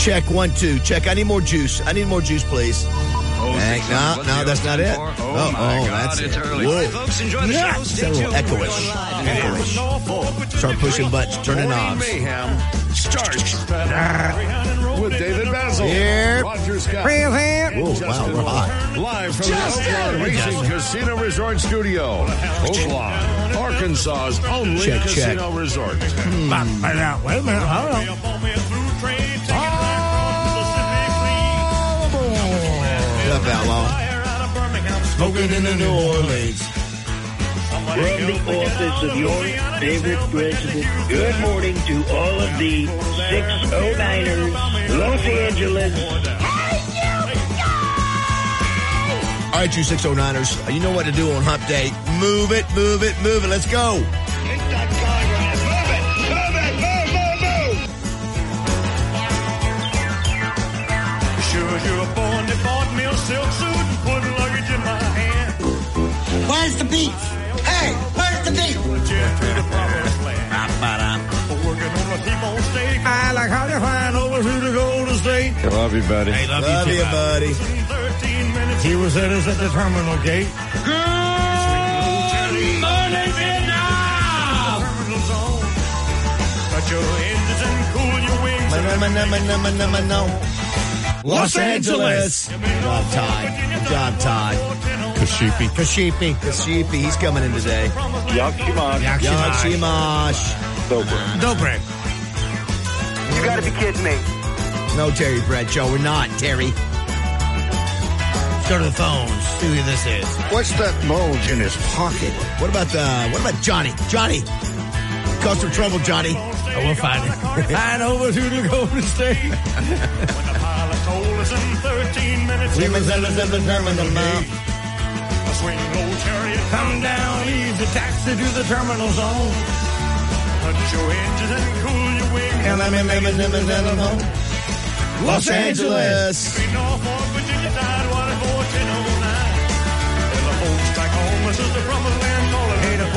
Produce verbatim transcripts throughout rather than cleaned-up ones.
Check one, two. Check. I need more juice. I need more juice, please. Oh, Hey, no, no, that's not it. Oh, Oh, my oh, God, that's it's it. early. Whoa. Hi, folks, enjoy the Yeah. show. It's a Stay little tuned. echoish. Echoish. Start pushing buttons, turning Morning knobs. Mayhem starts with David Basil, Here. Roger Scott, Whoa, wow, we're hot. live from the Oaklawn Racing Casino Resort Studio, Oaklawn, Arkansas's only Check, casino check. resort. Wait a minute. Hold on. What's up, Outlaw? Smoking in the New Orleans. From the office of your favorite president, good morning to all of the six oh niners, Los Angeles. All right, you six oh niners, you know what to do on Hump Day. Move it, move it, move it. Let's go. Move it, move it, move, move, move. Sure, you're born, they bought me a silk suit and put luggage in my hand. Where's the beef? Hey, where's the beef? Jet to the promised land. Working on a T-bone steak. I like how you flying over to the Golden State. I love you, buddy. Hey, love, Love you, you, too. buddy. thirteen minutes. He was at us at the terminal gate. Terminal zone. Got your engines and cool your wings. Los Angeles. Good job, Todd. Good job, Todd. Kashipi. Kashipi. Kashipi, he's coming in today. Yakshimash. Yakshimash. Dobrek. You gotta be kidding me. No, Terry Bradshaw, we're not, Terry. Go to the phones. See who this is. What's that bulge in his pocket? What about the? What about Johnny? Johnny, cause some trouble, Johnny. Oh, we'll find it. Flying over to the Golden State. When the pilot told us in thirteen minutes. We was at the terminal now. A swing low chariot. Come down, easy taxi to the terminal zone. Cut your engines and cool your wings. Los Angeles. Between Norfolk, Virginia, Tidewater, fourteen oh nine. When the folks back home, this is the promised land calling. Hey, the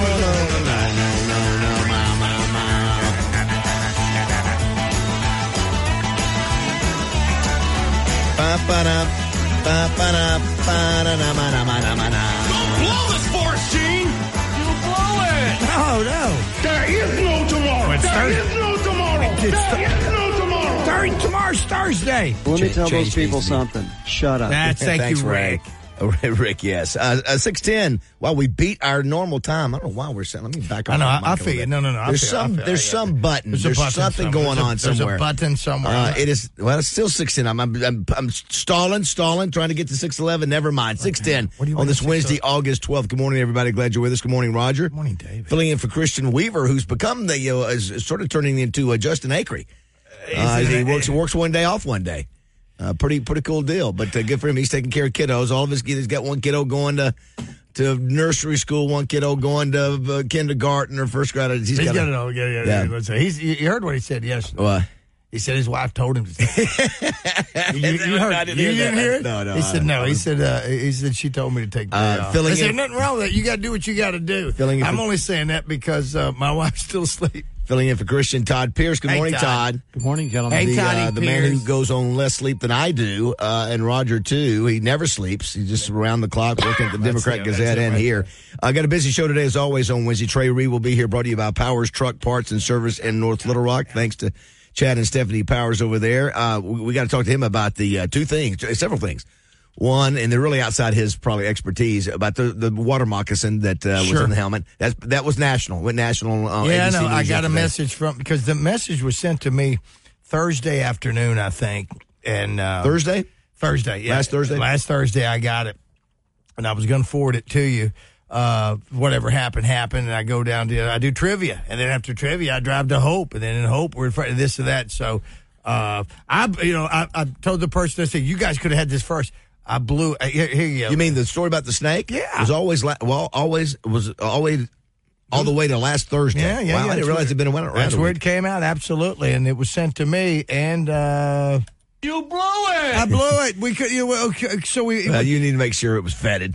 blow this force, Gene. You blow it. Oh, no. There is no tomorrow. It's There Thursday. is no tomorrow. It's There th- is no tomorrow. Thir- tomorrow's Thursday. Let me Ch- tell change those people things, man. something. Shut up. That's thank Thanks, you, Rick. Oh, Rick, yes. Uh, uh, six ten. Well, we beat our normal time. I don't know why we're saying. Let me back up. I know. my I, mic I over feel you. there. No, no, no. I There's feel, I some. feel, There's yeah. some button. There's, There's, a button something somewhere. going There's a- on there's somewhere. a button somewhere. Uh, it is. Well, it's still sixteen. I'm, I'm, I'm, I'm stalling, stalling, trying to get to six eleven. Never mind. Six ten What do you on want this at Wednesday, six eleven? August twelfth. Good morning, everybody. Glad you're with us. Good morning, Roger. Good morning, David. Filling in for Christian Weaver, who's become the uh, is is sort of turning into uh, Justin Akery. Uh, it- he works works one day, off one day. Uh, pretty pretty cool deal, but uh, good for him. He's taking care of kiddos. All of his he's got one kiddo going to to nursery school, one kiddo going to uh, kindergarten or first grade. He's, He's got, got a, it all. Yeah, yeah, Yeah. yeah. Let's say he's. You heard what he said yesterday. What? He said his wife told him to say it. you, you heard, I didn't you hear didn't that. hear it? No, no, He said I- no. I He was- said uh, he said she told me to take the Uh, day off. filling I said in- nothing wrong with that. You got to do what you got to do. Filling in I'm for- only saying that because uh, my wife's still asleep. Filling in for Christian, Todd Pierce. Good Hey, morning, Todd. Todd. Good morning, gentlemen. Hey, the, Toddy uh, the man who Pierce. goes on less sleep than I do, uh, and Roger too. He never sleeps. He's just around the clock working at the Democrat it, that's Gazette it and right here. I got a busy show today, as always, on Wednesday. Trey Reed will be here, brought to you by Powers Truck Parts and Service in North Little Rock. Thanks to Chad and Stephanie Powers over there. Uh, we, we got to talk to him about the uh, two things, several things. One, and they're really outside his probably expertise, about the, the water moccasin that uh, was Sure. in the helmet. That's, that was national. Went national. Uh, Yeah, A B C no, I News got a yesterday. message from because the message was sent to me Thursday afternoon, I think, and uh, Thursday? Thursday, yeah, Last Thursday? Last Thursday, I got it, and I was going to forward it to you. Uh, whatever happened, happened, and I go down to I do trivia, and then after trivia, I drive to Hope, and then in Hope, we're in front of this or that. So, uh, I, you know, I, I told the person, I said, you guys could have had this first. I blew. Uh, here, here you go. You mean the story about the snake? Yeah. Was always, la- well, always, was always all the way to last Thursday. Yeah, yeah, Wow, yeah, I didn't that's realize where- it'd been around. That's a where week. it came out, absolutely, and it was sent to me, and uh, You blow it. I blew it. We could, you know, okay, so we. Uh, you need to make sure it was vetted.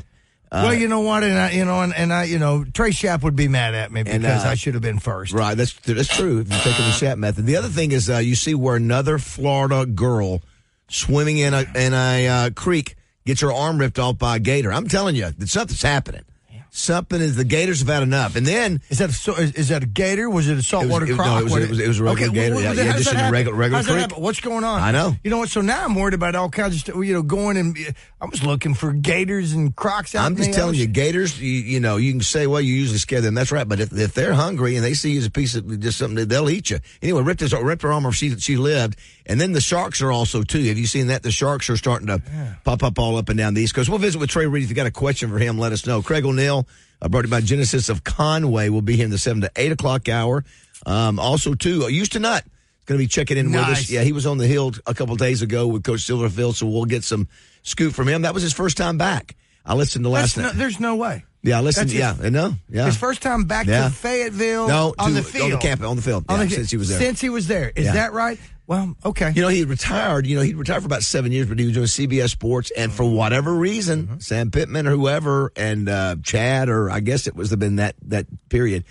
Uh, well, you know what, and I, you know, and, and I, you know, Trey Shapp would be mad at me because And, uh, I should have been first. Right, that's that's true. If you're taking the Shapp method. The other thing is, uh, you see where another Florida girl swimming in a in a uh, creek gets her arm ripped off by a gator. I'm telling you, that something's happening. Something is the gators have had enough, and then Is that a, so- is, is that a gator? Was it a saltwater It was- it was- croc? no, it was- What it was- it was a regular okay, gator. well, Yeah, then yeah, how does just that in a happen? regular- regular How's that creek. happen? What's going on? I know. You know what? So now I'm worried about all kinds of stuff. You know, going and I was looking for gators and crocs out. I'm in just the telling you, ocean. gators. You, you know, you can say, well, you usually scare them. That's right, but if, if they're hungry and they see you as a piece of just something, they'll eat you. Anyway, ripped his ripped her arm off. She she lived, and then the sharks are also too. Have you seen that? The sharks are starting to yeah. pop up all up and down the East Coast. We'll visit with Trey Reed. If you got a question for him, let us know. Craig O'Neill. Uh, brought to you by Genesis of Conway. Will be here in the seven to eight o'clock hour. Um, also, too, uh, Houston Nutt is going to be checking in nice. with us. Yeah, he was on the Hill a couple of days ago with Coach Silverfield, so we'll get some scoop from him. That was his first time back. I listened to last That's night. no, there's no way. Yeah, I listened. That's Yeah, his, no, yeah. His first time back Yeah. to Fayetteville no, on to, the field. on the camp, on the field. On Yeah, the- since he was there. Since he was there. Is Yeah. that right? Well, okay. You know, he retired. You know, he retired for about seven years, but he was doing C B S Sports, and for whatever reason, mm-hmm. Sam Pittman or whoever, and uh, Chad, or I guess it was been that that period.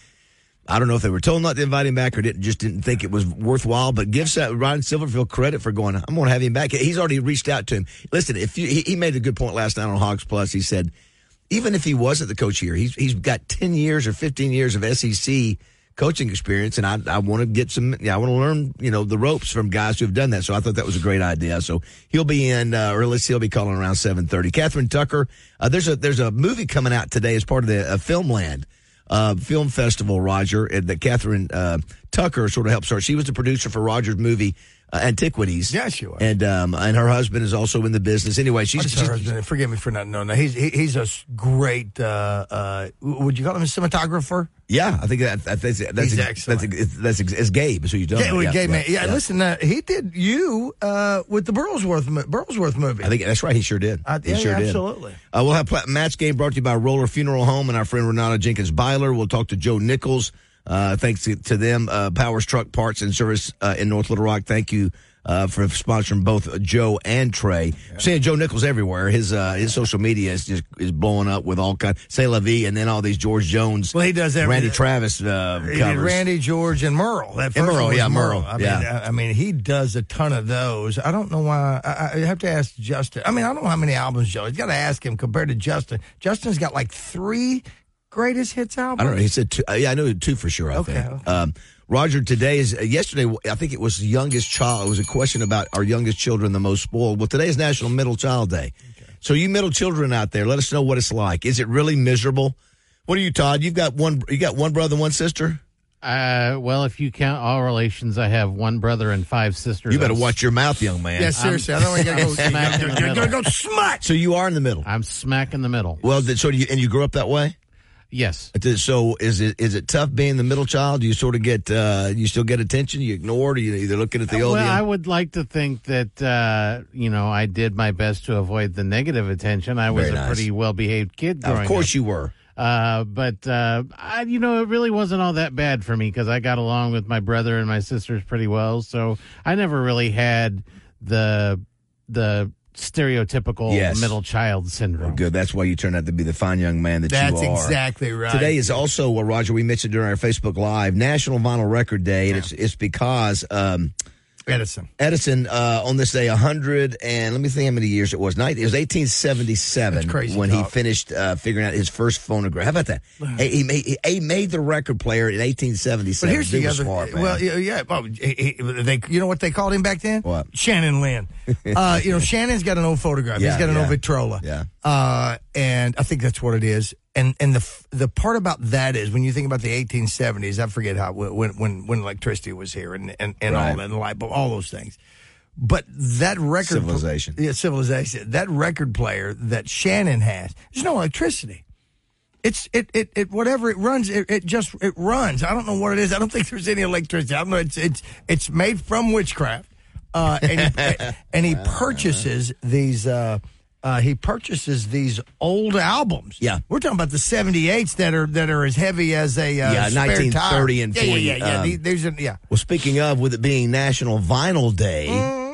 I don't know if they were told not to invite him back or didn't just didn't think it was worthwhile. But give Ryan Silverfield credit for going, I'm going to have him back. He's already reached out to him. Listen, if you, he, he made a good point last night on Hogs Plus. He said, even if he wasn't the coach here, he's he's got ten years or fifteen years of S E C coaching experience, and I, I want to get some, yeah, I want to learn, you know, the ropes from guys who have done that. So I thought that was a great idea. So he'll be in, uh, or at least he'll be calling around seven thirty. Catherine Tucker, uh, there's a, there's a movie coming out today as part of the uh, Filmland, uh, film festival, Roger, and that Catherine, uh, Tucker sort of helped start. She was the producer for Roger's movie, Uh, Antiquities. Yes, she was. And um, and her husband is also in the business. Anyway, she's, What is she's her husband? Forgive me for not knowing that. He's he, he's a s- great. Uh, uh, would you call him a cinematographer? yeah, I think that, that that's that's He's that's, excellent. that's, that's, that's it's Gabe. So you don't. Yeah, with gay man. Yeah, listen, uh, he did you uh, with the Burlsworth mo- Burlsworth movie. I think that's right. He sure did. Uh, he yeah, sure yeah, did. absolutely. Uh, we'll have pla- match game brought to you by Roller Funeral Home and our friend Renata Jenkins Byler. We'll talk to Joe Nichols. Uh, thanks to, to them, uh, Powers Truck Parts and Service uh, in North Little Rock. Thank you uh, for sponsoring both Joe and Trey. Yeah. Seeing Joe Nichols everywhere. His uh, his social media is just is blowing up with all kind. Say La Vie, and then all these George Jones. Well, he does everything. Randy Travis uh, He did covers. Randy, George, and Merle. That first And Merle, one was yeah, Merle. Merle, I mean, yeah. I, I mean, he does a ton of those. I don't know why. I, I have to ask Justin. I mean, I don't know how many albums Joe. He's got to ask him compared to Justin. Justin's got like three greatest hits albums. I don't know. He said two. Uh, yeah, I know two for sure. I Okay, think. okay. Um, Roger, today is uh, yesterday. I think it was the youngest child. It was a question about our youngest children, the most spoiled. Well, today is National Middle Child Day. Okay. So, you middle children out there, let us know what it's like. Is it really miserable? What are you, Todd? You've got one. You got one brother, one sister. Uh, well, if you count all relations, I have one brother and five sisters. You better I'm, watch your mouth, young man. Yeah, seriously. I don't want to go. smack in the You're going to middle. go smut. So you are in the middle. I'm smack in the middle. Well, th- so do you, and you grew up that way. Yes. So is it is it tough being the middle child? Do you sort of get uh, you still get attention? You ignore it? Or you either looking at the old. Well, I would like to think that uh, you know I did my best to avoid the negative attention. I was Very a nice. pretty well behaved kid growing Of course up. you were. Uh, but uh, I, you know, it really wasn't all that bad for me because I got along with my brother and my sisters pretty well. So I never really had the the stereotypical Yes. middle child syndrome. Good. That's why you turned out to be the fine young man that That's you are. exactly right. Today is also, well, Roger, we mentioned during our Facebook Live, National Vinyl Record Day, and it's it's because um, Edison. Edison uh, on this day, one hundred and let me think how many years it was. Night it was eighteen seventy-seven That's crazy when talk. he finished uh, figuring out his first phonograph. How about that? he, he, made, he made the record player in eighteen seventy-seven. But here's Dude the was other. smart, man. Well, yeah, yeah. Oh, he, he- they, you know what they called him back then? What? Shannon Lynn. uh, you know, Shannon's got an old photograph. Yeah, He's got an yeah. old Victrola. Yeah. Uh, and I think that's what it is. And and the the part about that is when you think about the eighteen seventies, I forget how when when when electricity was here and and, and Right. all that, and the light bulb, all those things. But that record Civilization. yeah, civilization. That record player that Shannon has, there's no electricity. It's it it, it whatever it runs, it, it just it runs. I don't know what it is. I don't think there's any electricity. I don't know. It's it's it's made from witchcraft, uh, and he, and he purchases these. Uh, uh, he purchases these old albums. Yeah. we're talking about the seventy-eights that are that are as heavy as a uh, Yeah, spare nineteen thirty tire. and yeah, yeah, forty, yeah, yeah. um, These- These are yeah. Well, speaking of, with it being National Vinyl Day,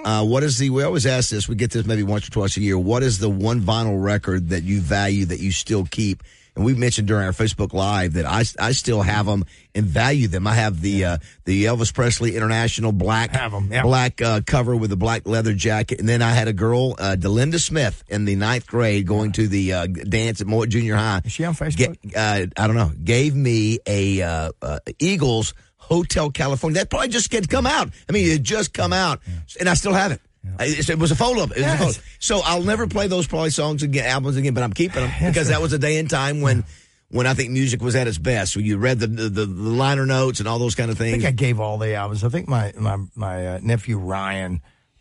Uh, what is the, we always ask this, we get this maybe once or twice a year. What is the one vinyl record that you value that you still keep? And we mentioned during our Facebook Live that I, I still have them and value them. I have the, uh, the Elvis Presley International black, Have 'em, yeah. black, uh, cover with a black leather jacket. And then I had a girl, uh, Delinda Smith in the ninth grade going to the, uh, dance at Mowat Junior High. Is she on Facebook? Ga- uh, I don't know. Gave me a, uh, uh, Eagles Hotel California. That probably just had come out. I mean, it had just come out and I still have it. It, it was a follow up. It was Yes. a follow-up. So I'll never play those probably songs again, albums again, but I'm keeping them because that was a day and time when, when I think music was at its best. When you read the, the the liner notes and all those kind of I things. think I gave all the albums. I think my my my uh, nephew Ryan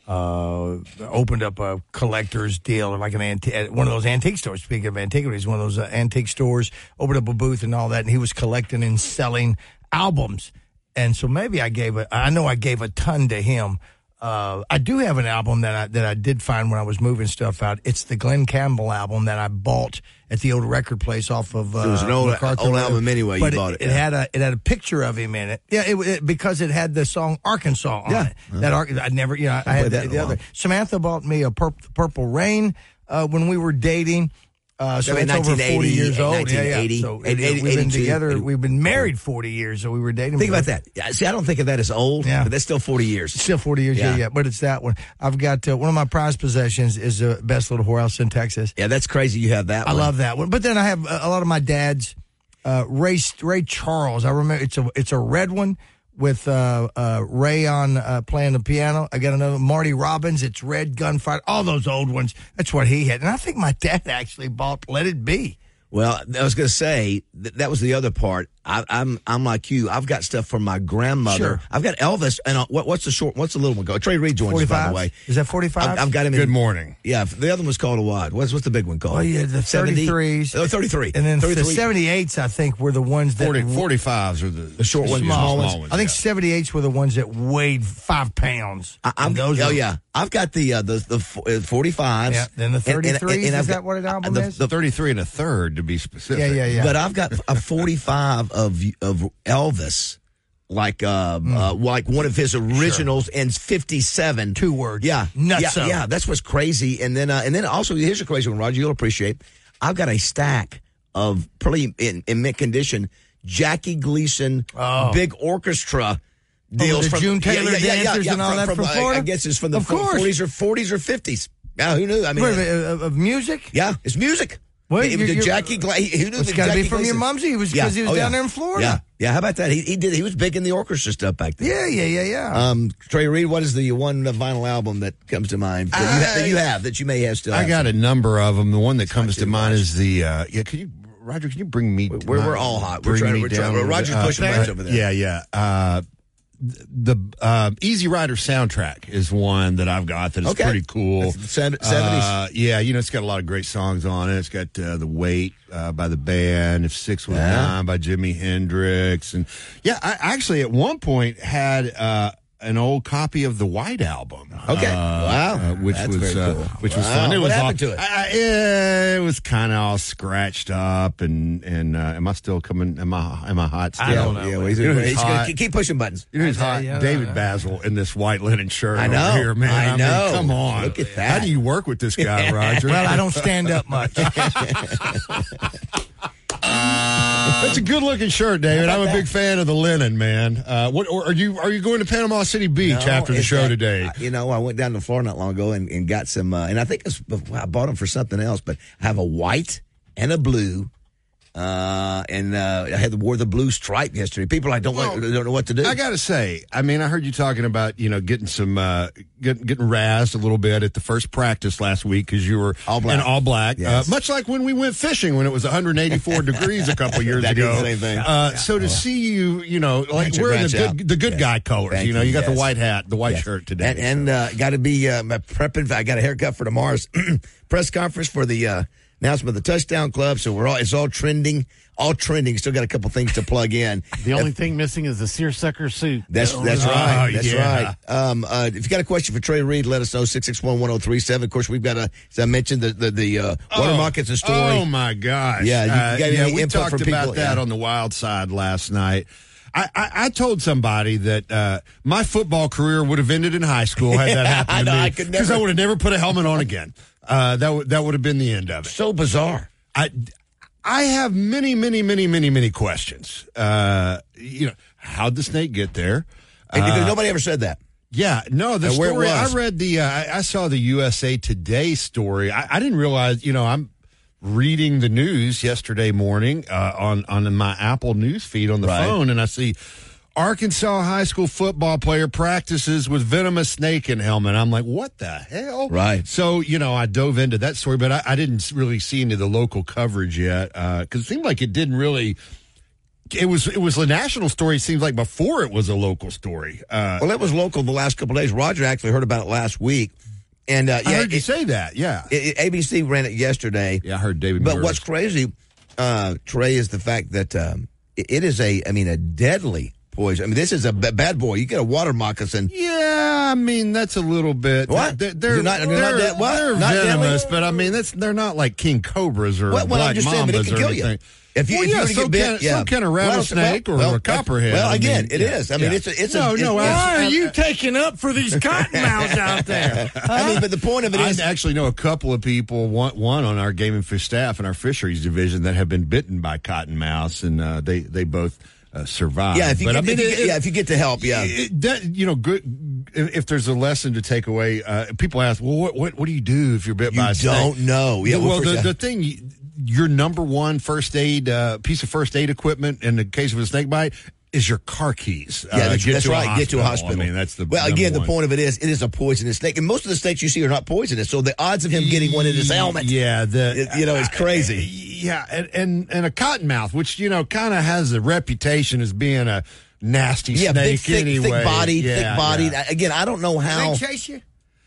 uh, opened up a collector's deal, like an anti- one of those antique stores. Speaking of antiquities, one of those uh, antique stores, opened up a booth and all that, and he was collecting and selling albums. And so maybe I gave a, I know I gave a ton to him. Uh, I do have an album that I that I did find when I was moving stuff out. It's the Glenn Campbell album that I bought at the old record place off of. Uh, It was an old- MacArthur old Road. album anyway, you But bought it, It yeah. had a it had a picture of him in it. Yeah, it, it because it had the song Arkansas on Yeah. it. That Ar- I never, you know, I, played had that the, in the a other. while. Samantha bought me a Pur- Purple Rain uh, when we were dating. Uh, so I mean, it's over nineteen eighty, forty years old. Yeah, yeah. nineteen eighty, So eighty, we've been eighty-two, together. eighty. We've been married forty years, so we were dating. Think for- about that. Yeah, see, I don't think of that as old, Yeah. but that's still forty years. Still forty years, yeah, Yeah. yeah. But it's that one. I've got uh, one of my prized possessions is the best little whorehouse in Texas. Yeah, that's crazy you have that I one. love that one. But then I have a, a lot of my dad's uh, Ray Ray Charles. I remember it's a it's a red one with uh, uh, Ray on uh, playing the piano. I got another Marty Robbins. It's red gunfight. All those old ones. That's what he had. And I think my dad actually bought Let It Be. Well, I was going to say th- that was the other part. I, I'm I'm like you. I've got stuff from my grandmother. Sure. I've got Elvis, and uh, what, what's the short? What's the little one called? Trey Reed joins us, by the way. Is that forty-five? I've, I've got him. In, Good morning. Yeah, the other one was called a what? What's what's the big one called? Oh, yeah, the seventy? thirty-threes. Oh, thirty-three. And then the thirty-three. seventy-eights, I think, were the ones that... forty, forty-fives are the, The short ones, small, small ones. I think yeah. seventy-eights were the ones that weighed five pounds. I, I'm And those oh are- yeah, I've got the uh, the the fo- uh, forty-fives. Yeah, then the And- and- and- thirty-threes, and is I've that got- what an album the- is? the- thirty-three and a third to be specific. Yeah, yeah, yeah. But I've got a forty-five of of Elvis, like uh, uh like one of his originals, and fifty-seven. Two words. Yeah, Nutso. yeah, yeah. That's what's crazy. And then uh, and then also here's a crazy one, Roger. You'll appreciate. I've got a stack of pretty in, in mint condition Jackie Gleason Oh. big orchestra deals the from June Taylor dancers and all that from uh, Florida? I guess it's from the Of course. forties or forties or fifties. Yeah, who knew? I mean, Wait, wait, of, of music? yeah, it's music. Wait, It- you're- the you're- Jackie Gla- Who knew It's the got to be Jackie from your Gleason? mumsy. It was because he was Oh, down yeah. there in Florida. Yeah, yeah. How about that? He, he did. He was big in the orchestra stuff back then. yeah, yeah, yeah, yeah. Um, Trey Reed, what is the one vinyl album that comes to mind that, you, ha- that you have that you may have still? I have? got a number of them. The one that comes too to mind much. is the, uh, yeah, could you, Roger, can you bring me? We're- we're all hot. We're bring trying- me we're trying- down a little Roger's bit. pushing buttons over there. Yeah, yeah. Uh, the uh, Easy Rider soundtrack is one that I've got that is Okay. pretty cool. That's the sev- seventies. Uh, yeah, you know, it's got a lot of great songs on it. It's got uh, The Weight uh, by the band, If Six Was Yeah. Nine by Jimi Hendrix. And yeah, I actually at one point had uh, an old copy of the White Album. Okay. Uh, Wow. uh, which That's was very uh, cool. which was Wow. fun. It What was happened all, to it? I, I- yeah, it was kind of all scratched up. And and uh, am I still coming? Am I am I hot still? I don't know. Yeah, well, he's, You know who's he's gonna hot? keep- keep pushing buttons. You know who's hot? yeah, David yeah. Basil in this white linen shirt I know. over here, man. I mean, know. come on. Look at that. How do you work with this guy, Roger? well, I don't stand up much. That's a good-looking shirt, David. How I'm about a big that? fan of the linen, man. Uh, what or are you? Are you going to Panama City Beach No, after the it's show that- today? uh, You know, I went down to Florida not long ago and, and got some, uh, and I think it's, I bought them for something else, but I have a white and a blue. Uh, and uh, I had the, wore the blue stripe yesterday. People like don't Well, want, don't know what to do. I got to say, I mean, I heard you talking about, you know, getting some, uh, getting, getting razzed a little bit at the first practice last week because you were All black. in all black. Yes. Uh, much like when we went fishing when it was one hundred eighty-four degrees a couple years That is ago. the same thing. Uh, so to see you, you know, like Branch it, we're in the branch out. good, the good Yes. guy colors. Thank you know, you, you got yes. the white hat, the white Yes. shirt today. And, and uh, got to be uh, my prepping. I got a haircut for tomorrow's press conference for the uh, announcement of the Touchdown Club. So we're all it's all trending, all trending. Still got a couple things to plug in. The only thing missing is the seersucker suit. That's that's Oh, right. That's yeah. right. Um, uh, if you got a question for Trey Reed, let us know six six one one zero three seven. Of course, we've got a as I mentioned the the, the uh, water markets and story. Oh my gosh! Yeah, you- you Uh, got yeah. any We input talked from about people? that Yeah. on the wild side last night. I, I, I told somebody that uh, my football career would have ended in high school had that happened I to know, me. I could Because never- I would have never put a helmet on again. Uh, that would that would have been the end of it. So bizarre. I, I have many, many, many, many, many questions. Uh, you know, how'd the snake get there? And because Uh, nobody ever said that. Yeah, no, the And where it story, I was. read the, uh, I, I saw the U S A Today story. I, I didn't realize, you know, I'm reading the news yesterday morning uh, on, on my Apple news feed on the Right. phone, and I see Arkansas high school football player practices with venomous snake in helmet. I'm like, what the hell? Right. So, you know, I dove into that story, but I, I didn't really see any of the local coverage yet because it seemed like it didn't really. It was it was a national story. It seems like before it was a local story. Uh, Well, it was local the last couple of days. Roger actually heard about it last week. And uh, I yeah, heard you it- say that. Yeah, it- it- A B C ran it yesterday. yeah, I heard David. But Morris. what's crazy, uh, Trey, is the fact that um, it, it is a, I mean, a deadly poison. I mean, this is a b- bad boy. You get a water moccasin. Yeah, I mean that's a little bit. What? They're they're, They're not- they're not they're- dead- what? they're Not deadly? venomous, but I mean that's they're not like king cobras or Well, well, I'm black just saying, but it mambas can or kill you. anything. If you, Well, if you yeah, were to so get bit, can- yeah. so can a Well, rattlesnake or a copperhead. Well, I again, mean, it yeah, is. I mean, yeah. it's a, it's No, a, no, it's, I- Why are you taking up for these cottonmouths out there? I mean, but the point of it I is, actually know a couple of people, one, one on our game and fish staff and our fisheries division, that have been bitten by cottonmouths, and uh, they they both uh, survived. yeah, if you, But, get, I mean, if you it- get, yeah, if you get to help, yeah. It- that, you know, good. If, if there's a lesson to take away, uh, people ask, "Well, what, what what do you do if you're bit You by a snake?" don't know. Yeah, well, well, the, first- the thing, you- your number one first aid uh, piece of first aid equipment in the case of a snake bite is your car keys. Yeah, Uh, that's, get that's to a right. Get to a hospital. hospital. I mean, that's the well. number Again, the one. point of it is, it is a poisonous snake, and most of the snakes you see are not poisonous. So the odds of him getting one in his helmet, Yeah, the it- you know, it's crazy. Yeah, and and, and a cottonmouth, which you know kind of has a reputation as being a nasty yeah, snake big, thick, anyway. thick bodied, Yeah, thick bodied. yeah. Again, I don't know how. They chase you?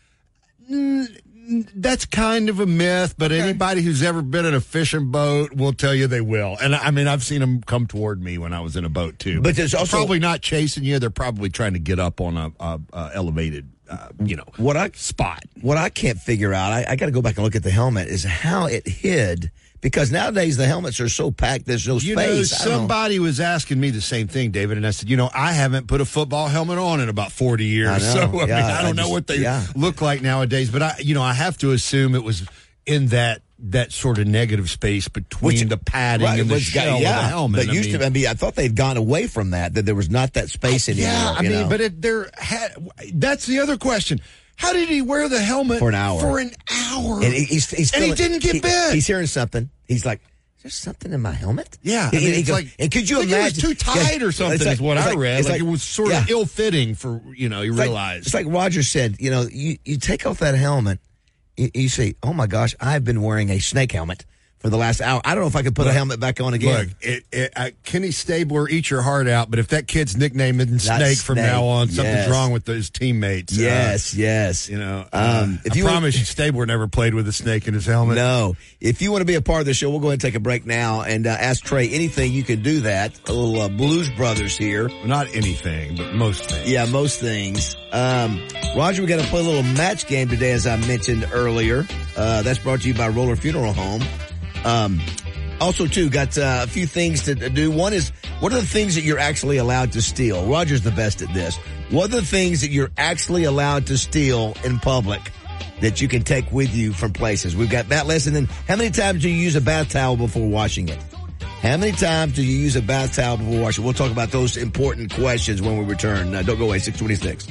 That's kind of a myth, but anybody who's ever been in a fishing boat will tell you they will. And I mean, I've seen them come toward me when I was in a boat too. But there's also- probably not chasing you. They're probably trying to get up on a, a, a elevated, uh, you know, What I spot. what I can't figure out, I, I got to go back and look at the helmet, is how it hid. Because nowadays the helmets are so packed, there's no You know, space. I don't know. somebody was asking me the same thing, David, and I said, you know, I haven't put a football helmet on in about forty years, I know. so I, mean, Yeah, I don't I know just- what they yeah. look like nowadays. But I, you know, I have to assume it was in that that sort of negative space between Which- the padding Right, and the which got- shell yeah, of the helmet. But used I mean, to, I mean, I thought they'd gone away from that. That there was not that space anymore. yeah, I you mean, know? but it, there had, that's the other question. How did he wear the helmet For an hour. For an hour, and he, he's, he's and he feeling- didn't get he- bit. He's hearing something. He's like, "Is there something in my helmet?" Yeah, He- I mean, he it's goes- like, and could you like imagine? it was too tight Yeah, or something? it's like- is what it's I like- read. it's Like, it was sort yeah. of ill fitting for you know. You It's like- realize it's like Roger said. You know, you, you take off that helmet, you, you say, "Oh my gosh, I've been wearing a snake helmet for the last hour. I don't know if I could put Look, a helmet back on again." Look, it, it, uh, Kenny Stabler, eat your heart out. But if that kid's nickname isn't That's Snake from Snake, now on, something's yes. wrong with his teammates. Uh, Yes, yes. you know, Um, uh, if I you want- promise you, Stabler never played with a snake in his helmet. No. If you want to be a part of the show, we'll go ahead and take a break now and uh, ask Trey anything. You can do that. A little uh, Blues Brothers here. Not anything, but most things. Yeah, most things. Um, Roger, we got to play a little match game today, as I mentioned earlier. Uh, that's brought to you by Roller Funeral Home. Um, also, too, got uh, a few things to do. One is, what are the things that you're actually allowed to steal? Roger's the best at this. What are the things that you're actually allowed to steal in public that you can take with you from places? We've got that lesson. And how many times do you use a bath towel before washing it? How many times do you use a bath towel before washing? We'll talk about those important questions when we return. Uh, don't go away, six twenty-six.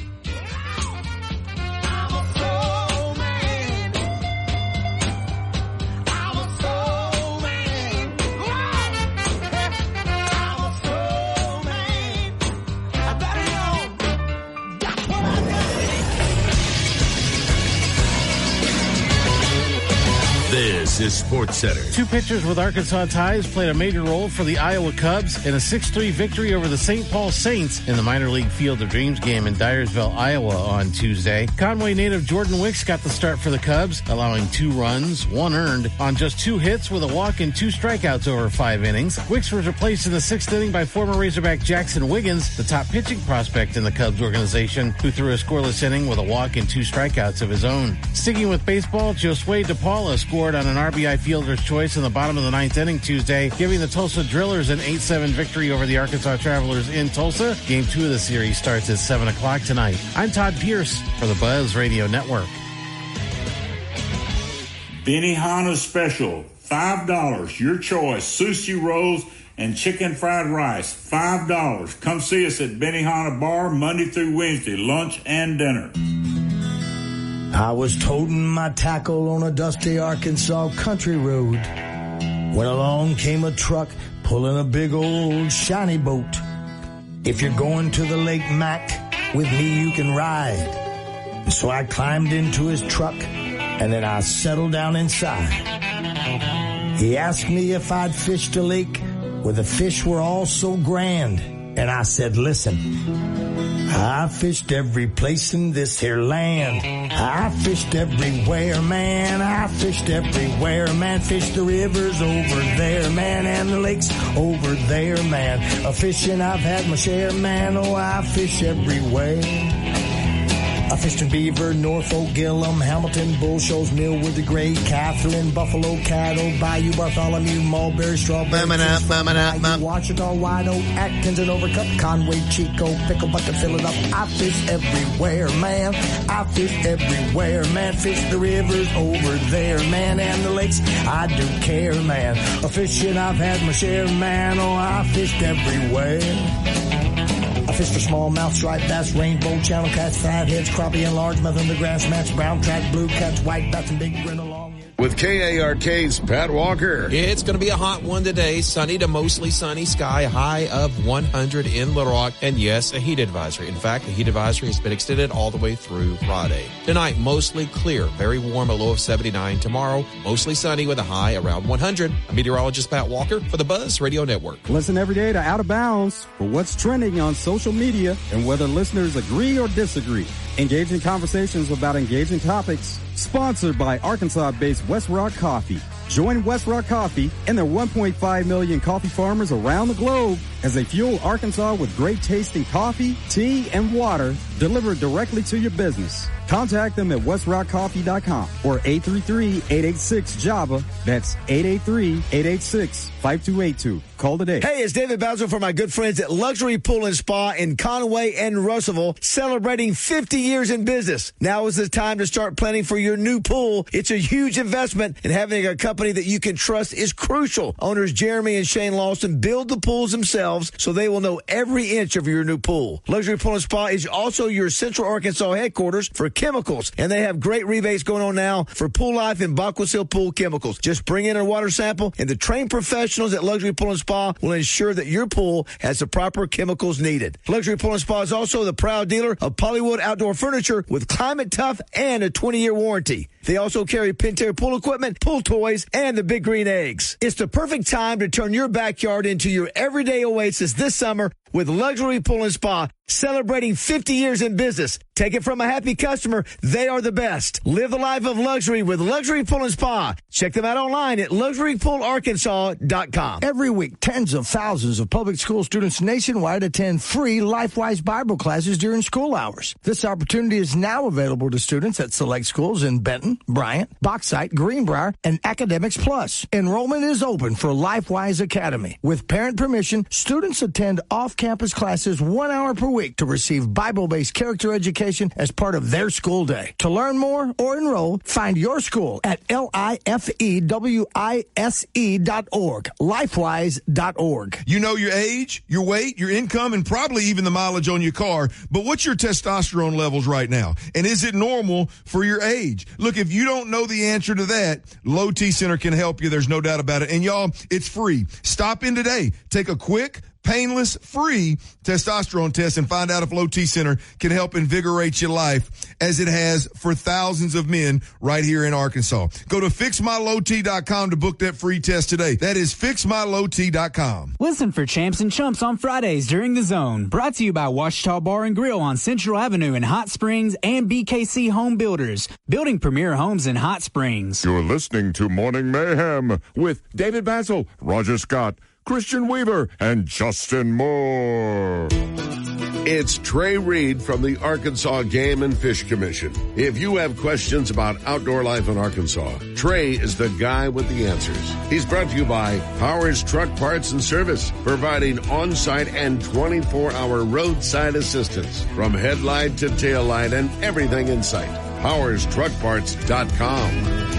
This is Sports Center. Two pitchers with Arkansas ties played a major role for the Iowa Cubs in a six three victory over the Saint Paul Saints in the minor league Field of Dreams game in Dyersville, Iowa on Tuesday. Conway native Jordan Wicks got the start for the Cubs, allowing two runs, one earned, on just two hits with a walk and two strikeouts over five innings. Wicks was replaced in the sixth inning by former Razorback Jackson Wiggins, the top pitching prospect in the Cubs organization, who threw a scoreless inning with a walk and two strikeouts of his own. Sticking with baseball, Josue DePaula scored on an R R B I fielder's choice in the bottom of the ninth inning Tuesday, giving the Tulsa Drillers an eight seven victory over the Arkansas Travelers in Tulsa. Game two of the series starts at seven o'clock tonight. I'm Todd Pierce for the Buzz Radio Network. Benihana Special, five dollars. Your choice. Sushi rolls and chicken fried rice, five dollars. Come see us at Benihana Bar Monday through Wednesday, lunch and dinner. I was toting my tackle on a dusty Arkansas country road when along came a truck pulling a big old shiny boat. If you're going to the Lake Mac, with me you can ride. So I climbed into his truck and then I settled down inside. He asked me if I'd fished a lake where the fish were all so grand. And I said, listen, I fished every place in this here land. I fished everywhere, man. I fished everywhere, man. Fished the rivers over there, man, and the lakes over there, man. A fishing I've had my share, man. Oh, I fish everywhere. I fished in Beaver, Norfolk, Gillum, Hamilton, Bull Shoals, Millwood, the Great, Catherine, Buffalo, Cattle, Bayou, Bartholomew, Mulberry, Strawberry, Washita, White Oak, Atkins, and Overcup, Conway, Chico, Pickle, but to fill it up, I fish everywhere, man. I fish everywhere, man. Fish the rivers over there, man, and the lakes. I do care, man. A fishing I've had my share, man. Oh, I fished everywhere. I fished for smallmouth, striped bass, rainbow, channel cats, fatheads, crappie, and largemouth in the grass mats, brown trout, blue cats, white bats, and big grin along. With K A R K's Pat Walker. It's going to be a hot one today. Sunny to mostly sunny sky, high of one hundred in Little Rock. And yes, a heat advisory. In fact, the heat advisory has been extended all the way through Friday. Tonight, mostly clear, very warm, a low of seventy-nine. Tomorrow, mostly sunny with a high around one hundred. I'm meteorologist Pat Walker for the Buzz Radio Network. Listen every day to Out of Bounds for what's trending on social media and whether listeners agree or disagree. Engage in conversations about engaging topics. Sponsored by Arkansas-based West Rock Coffee. Join West Rock Coffee and their one point five million coffee farmers around the globe as they fuel Arkansas with great tasting coffee, tea, and water delivered directly to your business. Contact them at west rock coffee dot com or eight three three, eight eight six, Java. That's eight eight three, eight eight six, five two eight two. Call today. Hey, it's David Basil for my good friends at Luxury Pool and Spa in Conway and Russellville, celebrating fifty years in business. Now is the time to start planning for your new pool. It's a huge investment, and having a company that you can trust is crucial. Owners Jeremy and Shane Lawson build the pools themselves, so they will know every inch of your new pool. Luxury Pool and Spa is also your Central Arkansas headquarters for chemicals, and they have great rebates going on now for Pool Life and Backwoods Hill Pool Chemicals. Just bring in a water sample, and the trained professionals at Luxury Pool and Spa will ensure that your pool has the proper chemicals needed. Luxury Pool and Spa is also the proud dealer of Polywood Outdoor Furniture with Climate Tough and a twenty-year warranty. They also carry Pentair pool equipment, pool toys, and the Big Green Eggs. It's the perfect time to turn your backyard into your everyday oasis this summer with Luxury Pool and Spa, celebrating fifty years in business. Take it from a happy customer. They are the best. Live the life of luxury with Luxury Pool and Spa. Check them out online at luxury pool arkansas dot com. Every week, tens of thousands of public school students nationwide attend free LifeWise Bible classes during school hours. This opportunity is now available to students at select schools in Benton, Bryant, Bauxite, Greenbrier, and Academics Plus. Enrollment is open for LifeWise Academy. With parent permission, students attend off-campus classes one hour per week to receive Bible-based character education as part of their school day. To learn more or enroll, find your school at L I F E W I S E dot org, lifewise dot org. You know your age, your weight, your income, and probably even the mileage on your car, but what's your testosterone levels right now? And is it normal for your age? Look, if you don't know the answer to that, Low T Center can help you. There's no doubt about it. And y'all, it's free. Stop in today. Take a quick, painless, free testosterone test and find out if Low T Center can help invigorate your life as it has for thousands of men right here in Arkansas. Go to fix my low t dot com to book that free test today. That is fix my low t dot com. Listen for Champs and Chumps on Fridays during The Zone. Brought to you by Washita Bar and Grill on Central Avenue in Hot Springs and B K C Home Builders, building premier homes in Hot Springs. You're listening to Morning Mayhem with David Basil, Roger Scott, Christian Weaver, and Justin Moore. It's Trey Reed from the Arkansas Game and Fish Commission. If you have questions about outdoor life in Arkansas, Trey is the guy with the answers. He's brought to you by Powers Truck Parts and Service, providing on-site and twenty-four hour roadside assistance from headlight to tail light and everything in sight. Powers Truck Parts dot com.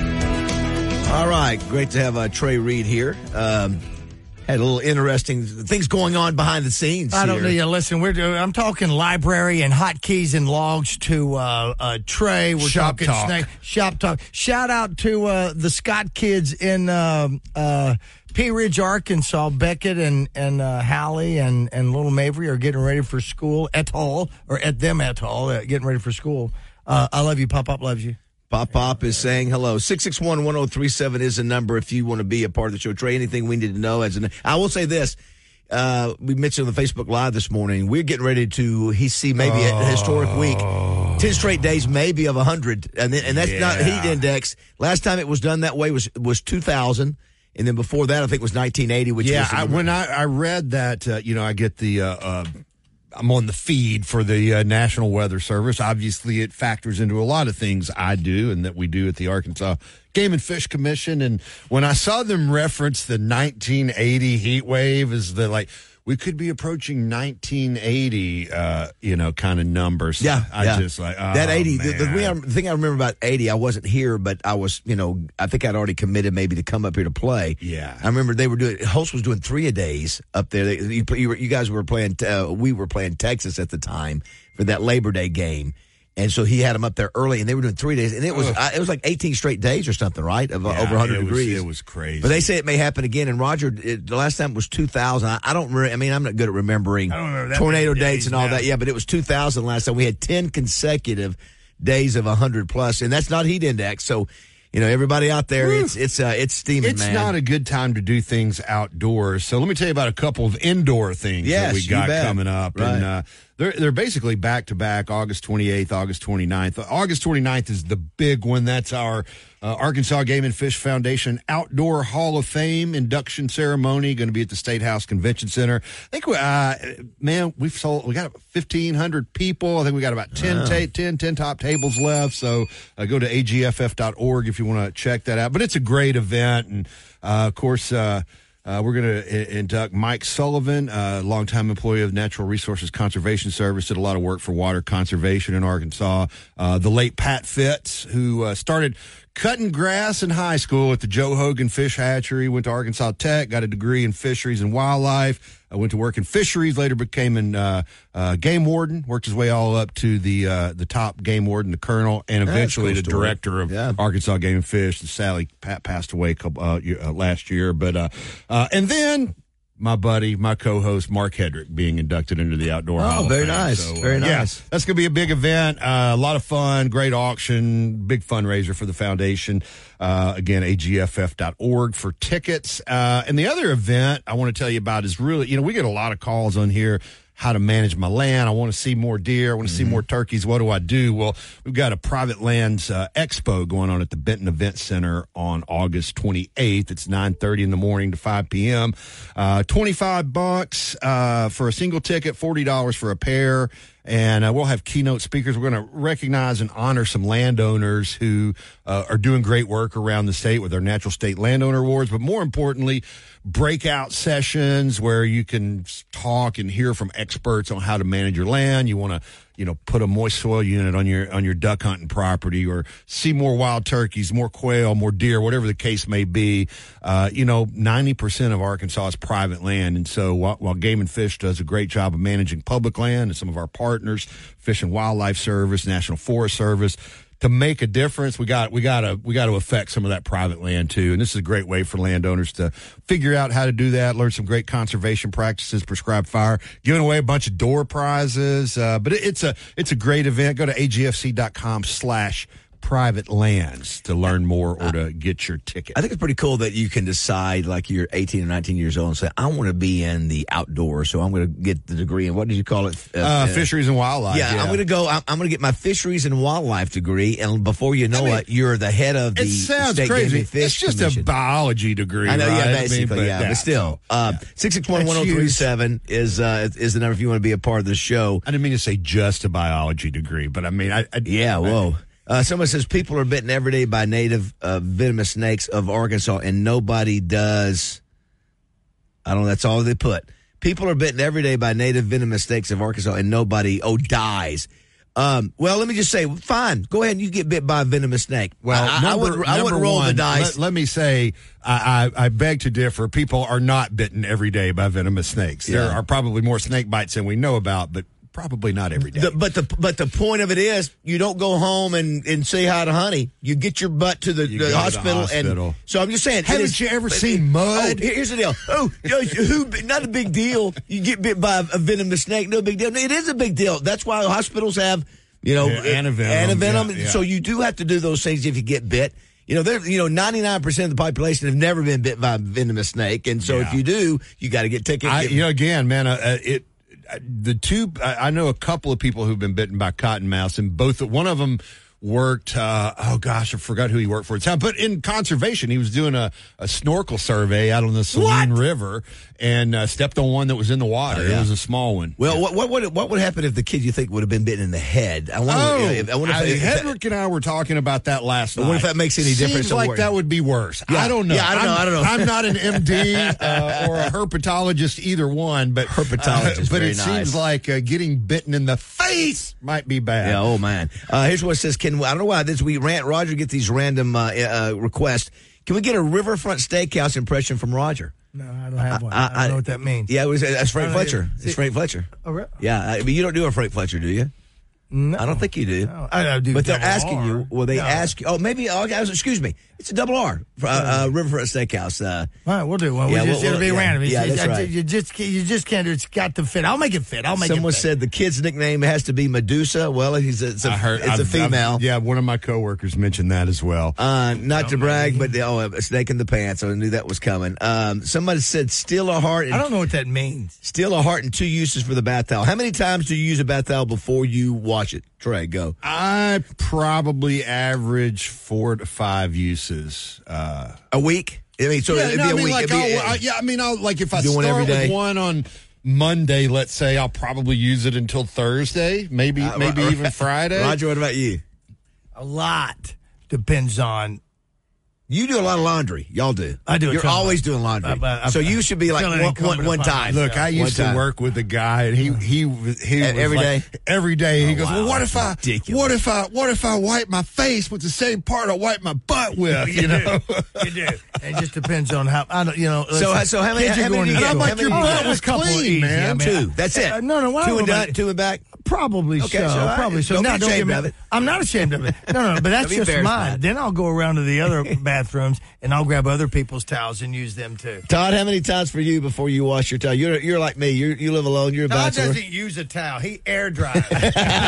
All right, great to have uh, Trey Reed here. Um, Had a little interesting things going on behind the scenes. I don't here. know. Yeah, listen, we're doing, I'm talking library and hotkeys and logs to uh, uh, Trey. We're Shop talking talk. snake, shop talk. Shout out to uh, the Scott kids in uh, uh, Pea Ridge, Arkansas. Beckett and and uh, Hallie and and little Mavry are getting ready for school. Et al. Or at them et al. Uh, getting ready for school. Uh, I love you. Pop Pop loves you. Pop Pop is saying hello. six six one, one oh three seven is the number if you want to be a part of the show. Trey, anything we need to know? As an, I will say this. Uh, we mentioned on the Facebook Live this morning, we're getting ready to he see maybe oh. a historic week. ten straight days maybe of one hundred. And, then, and that's yeah. not heat index. Last time it was done that way was, was two thousand. And then before that, I think it was nineteen eighty. Which yeah, was I, when I, I read that, uh, you know, I get the uh, uh, I'm on the feed for the uh, National Weather Service. Obviously, it factors into a lot of things I do and that we do at the Arkansas Game and Fish Commission. And when I saw them reference the nineteen eighty heat wave as the like, we could be approaching nineteen eighty, uh, you know, kind of numbers. Yeah, I yeah. just like, oh, that eighty. The, the, man. the thing I remember about eighty, I wasn't here, but I was, you know, I think I'd already committed maybe to come up here to play. Yeah, I remember they were doing. Holtz was doing three a days up there. They, you, you, you guys were playing. Uh, we were playing Texas at the time for that Labor Day game. And so he had them up there early, and they were doing three days, and it was uh, it was like eighteen straight days or something, right? Of uh, yeah, over one hundred it was, degrees. It was crazy. But they say it may happen again. And Roger, it, the last time it was two thousand. I, I don't. Re- I mean, I'm not good at remembering I don't remember that tornado many days, dates and all yeah. that. Yeah, but it was two thousand last time. We had ten consecutive days of one hundred plus, and that's not heat index. So, you know, everybody out there, Woo. it's it's uh, it's steaming. It's man. not a good time to do things outdoors. So let me tell you about a couple of indoor things Yes, that we you got bet. coming up. Right. And uh, they're they're basically back to back, August twenty-eighth, August twenty-ninth. August twenty-ninth is the big one. That's our uh, Arkansas Game and Fish Foundation Outdoor Hall of Fame induction ceremony, going to be at the State House Convention Center. I think, we, uh, man, we've sold, we got about fifteen hundred people. I think we got about ten, Wow. ta- ten, ten top tables left. So uh, go to A G F F dot org if you want to check that out. But it's a great event. And, uh, of course, uh, Uh, we're going to induct Mike Sullivan, a uh, longtime employee of Natural Resources Conservation Service, did a lot of work for water conservation in Arkansas. Uh, the late Pat Fitz, who uh, started cutting grass in high school at the Joe Hogan Fish Hatchery, went to Arkansas Tech, got a degree in fisheries and wildlife. I went to work in fisheries, later became an uh, uh, game warden, worked his way all up to the uh, the top game warden, the colonel, and That's eventually cool the story. director of Yeah. Arkansas Game and Fish. Sally Pat passed away a couple, uh, year- uh, last year. But uh, uh, and then my buddy, my co-host, Mark Hedrick, being inducted into the Outdoor Hall Oh, of very Fame. nice. So, uh, Very yeah, nice. that's going to be a big event. Uh, a lot of fun, great auction, big fundraiser for the foundation. Uh, again, A G F F dot org for tickets. Uh, and the other event I want to tell you about is really, you know, we get a lot of calls on here. How to manage my land. I want to see more deer. I want to see more turkeys. What do I do? Well, we've got a private lands uh, expo going on at the Benton Event Center on August twenty-eighth. It's nine thirty in the morning to five p.m. Uh, twenty-five bucks uh, for a single ticket, forty dollars for a pair. And uh, we'll have keynote speakers. We're going to recognize and honor some landowners who uh, are doing great work around the state with our Natural State Landowner Awards. But more importantly, breakout sessions where you can talk and hear from experts on how to manage your land. You want to, you know, put a moist soil unit on your on your duck hunting property, or see more wild turkeys, more quail, more deer, whatever the case may be. Uh, you know, ninety percent of Arkansas is private land, and so while, while Game and Fish does a great job of managing public land, and some of our partners, Fish and Wildlife Service, National Forest Service, to make a difference, we got we got to we got to affect some of that private land too. And this is a great way for landowners to figure out how to do that, learn some great conservation practices, prescribe fire, giving away a bunch of door prizes. Uh, but it, it's a it's a great event. Go to A G F C dot com slash private lands to learn more or to get your ticket. I think it's pretty cool that you can decide, like you're eighteen or nineteen years old, and say, I want to be in the outdoors, so I'm going to get the degree in, what did you call it? Uh, uh, fisheries and wildlife. Yeah, yeah. I'm going to go, I'm, I'm going to get my fisheries and wildlife degree, and before you know I mean, it, you're the head of the it sounds State crazy. Game and Fish It's just Commission. a biology degree, I know, right? yeah, basically, I mean, but yeah, that, but still. Uh, yeah. six six one, one oh three seven is, uh, is the number if you want to be a part of the show. I didn't mean to say just a biology degree, but I mean, I, I yeah, whoa. Uh, someone says people are bitten every day by native uh, venomous snakes of Arkansas, and nobody does. I don't know. That's all they put. People are bitten every day by native venomous snakes of Arkansas, and nobody, oh, dies. Um, well, let me just say, fine. Go ahead and you get bit by a venomous snake. Well, I, number, I, wouldn't, I wouldn't roll one, the dice. Let, let me say, I, I, I beg to differ. People are not bitten every day by venomous snakes. Yeah. There are probably more snake bites than we know about, but probably not every day. The, but the but the point of it is, you don't go home and, and say hi to honey. You get your butt to the, You the, go to the hospital, hospital. and so I'm just saying. it Haven't is- you ever it- seen it- mud? Oh, here- here's the deal. Oh, you know, who? Not a big deal. You get bit by a venomous snake. No big deal. It is a big deal. That's why hospitals have, you know, Yeah, antivenom, antivenom. yeah, yeah. So you do have to do those things if you get bit. You know, there. You know, ninety-nine percent of the population have never been bit by a venomous snake, and so Yeah. if you do, you got to get taken. I, you know, again, man, uh, uh, it. The two, I know a couple of people who've been bitten by cottonmouths, and both, one of them worked, uh, oh gosh, I forgot who he worked for at the time, but in conservation, he was doing a, a snorkel survey out on the Saline River and uh, stepped on one that was in the water. Oh, yeah. It was a small one. Well, what what would what would happen if the kid you think would have been bitten in the head? I wonder. Oh, if, I wonder if, I, if that- Hedrick and I were talking about that last I night. wonder if that makes any difference Seems in like where- that would be worse. Yeah. I don't know. Yeah, I don't know. I'm, I don't know. I'm not an M D uh, or a herpetologist, either one, but Herpetologist, uh, but very it nice. seems like uh, getting bitten in the face might be bad. Yeah. Oh man. Uh, here's what it says. Can I don't know why this we rant Roger get these random uh, uh, requests. Can we get a Riverfront Steakhouse impression from Roger? No, I don't have one. I, I don't know what that means. Yeah, it was that's Frank I don't know. Fletcher. It's Frank Fletcher. Oh, really? Yeah, I mean you don't do a Frank Fletcher, do you? No. I don't think you do. No, I don't do but they're double asking R. you. Well, they No. ask you. Oh, maybe. Oh, guys, excuse me. It's a double R. Uh, uh, Riverfront Steakhouse. Uh, All right, we'll do one. Yeah, We'll just, we'll- it'll be yeah, random. yeah, It's- that's it's- right. You just you just can't. It's got to fit. I'll make it fit. I'll make Someone it fit. said the kid's nickname has to be Medusa. Well, he's a, it's a, I heard, it's a I've- female. I've- yeah, one of my coworkers mentioned that as well. Uh, not to brag, but oh, a snake in the pants. I knew that was coming. Um, somebody said steal a heart. And, I don't know what that means. Steal a heart and two uses for the bath towel. How many times do you use a bath towel before you wash it? Trey, go. I probably average four to five uses uh, a week. I mean, so yeah, it'd no, be I a mean, week. like It'd be- I'll, I, yeah, I mean, I'll like if I Do one start every day? with one on Monday, let's say, I'll probably use it until Thursday, maybe Uh, maybe Ro- even Friday. Roger, what about you? A lot depends on. You do a lot of laundry. Y'all do. I do a You're ton of always laundry. doing laundry. Uh, but I- so you should be like feeling one, incumbent one, one upon time. Look, I used One to time. work with a guy, and he he was- he was Every like- day? every day. He Oh, goes, wow, "Well, what if I that's ridiculous. what if I what if I wipe my face with the same part I wipe my butt with?" You know. You do. It just depends on how. I don't. You know. So, listen, so how many? kids are How many going do you to get? I'm How like, many your do you butt get? was a couple clean, easy, man. I mean, Two. That's it. Uh, no, no. why Two don't and I- done. Two and back. Probably Okay, so. so I- probably so. don't be Now, don't get ashamed me. of it. I'm not ashamed of it. No, no. But that's Don't be just embarrassed by mine. it. Then I'll go around to the other bathrooms and I'll grab other people's towels and use them too. Todd, how many times for you before you wash your towel? You're you're like me. You you live alone. You're a Todd bachelor. doesn't use a towel. He air dries. No,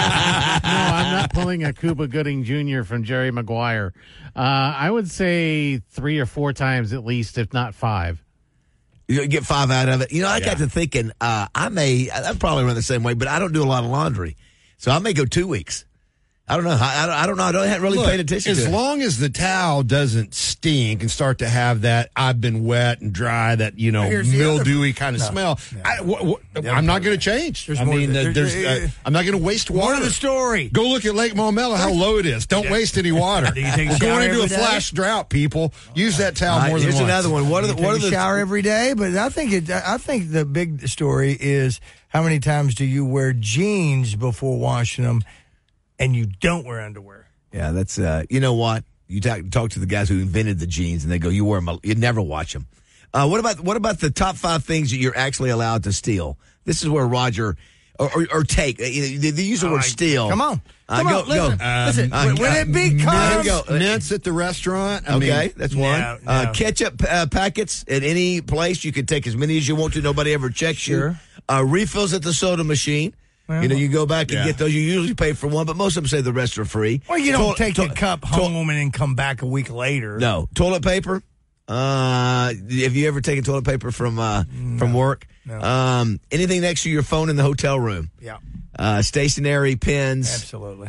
I'm not pulling a Cuba Gooding Junior from Jerry Maguire. Uh, I would say three or four times at least, if not five. You get five out of it. You know, I Yeah. got to thinking. Uh, I may. I probably run the same way, but I don't do a lot of laundry, so I may go two weeks. I don't know. I, I, don't, I don't know. I don't have really Look, paid attention as to it. long as the towel doesn't stink and start to have that I've been wet and dry, that, you know, Here's the other- mildewy kind of No. smell, I, wh- wh- I'm not going to change. There's I more mean, than- uh, there's, there's- uh, I'm not going to waste water. More to the story. Go look at Lake Momella, how low it is. Don't waste any water. Do you take a We're shower going into a every day? flash drought, people. Use that towel All right, more than here's once. another one. What are the You what are take a the shower every day, but I think it. I think the big story is how many times do you wear jeans before washing them, and you don't wear underwear. Yeah, that's uh, you know what? You talk, talk to the guys who invented the jeans, and they go, "You wear them. You never watch them." Uh, what about what about the top five things that you're actually allowed to steal? This is where Roger or, or, or take. Uh, they, they use the All word right, steal. come on. Uh, Come go on, listen, go. listen, Uh, when, when uh, it becomes Here we go. Mints at the restaurant. I Okay, mean, that's one. No, Uh, no. ketchup uh, packets at any place. You can take as many as you want to. Nobody ever checks Sure. you. Uh, refills at the soda machine. Well, you know, you go back and yeah. get those. You usually pay for one, but most of them say the rest are free. Well, you don't Toilet- take to- the cup home and then come back a week later. No. Toilet paper? Uh, have you ever taken toilet paper from uh, from work? No. Um, anything next to your phone in the hotel room? Yeah. Uh, stationary pens. Absolutely.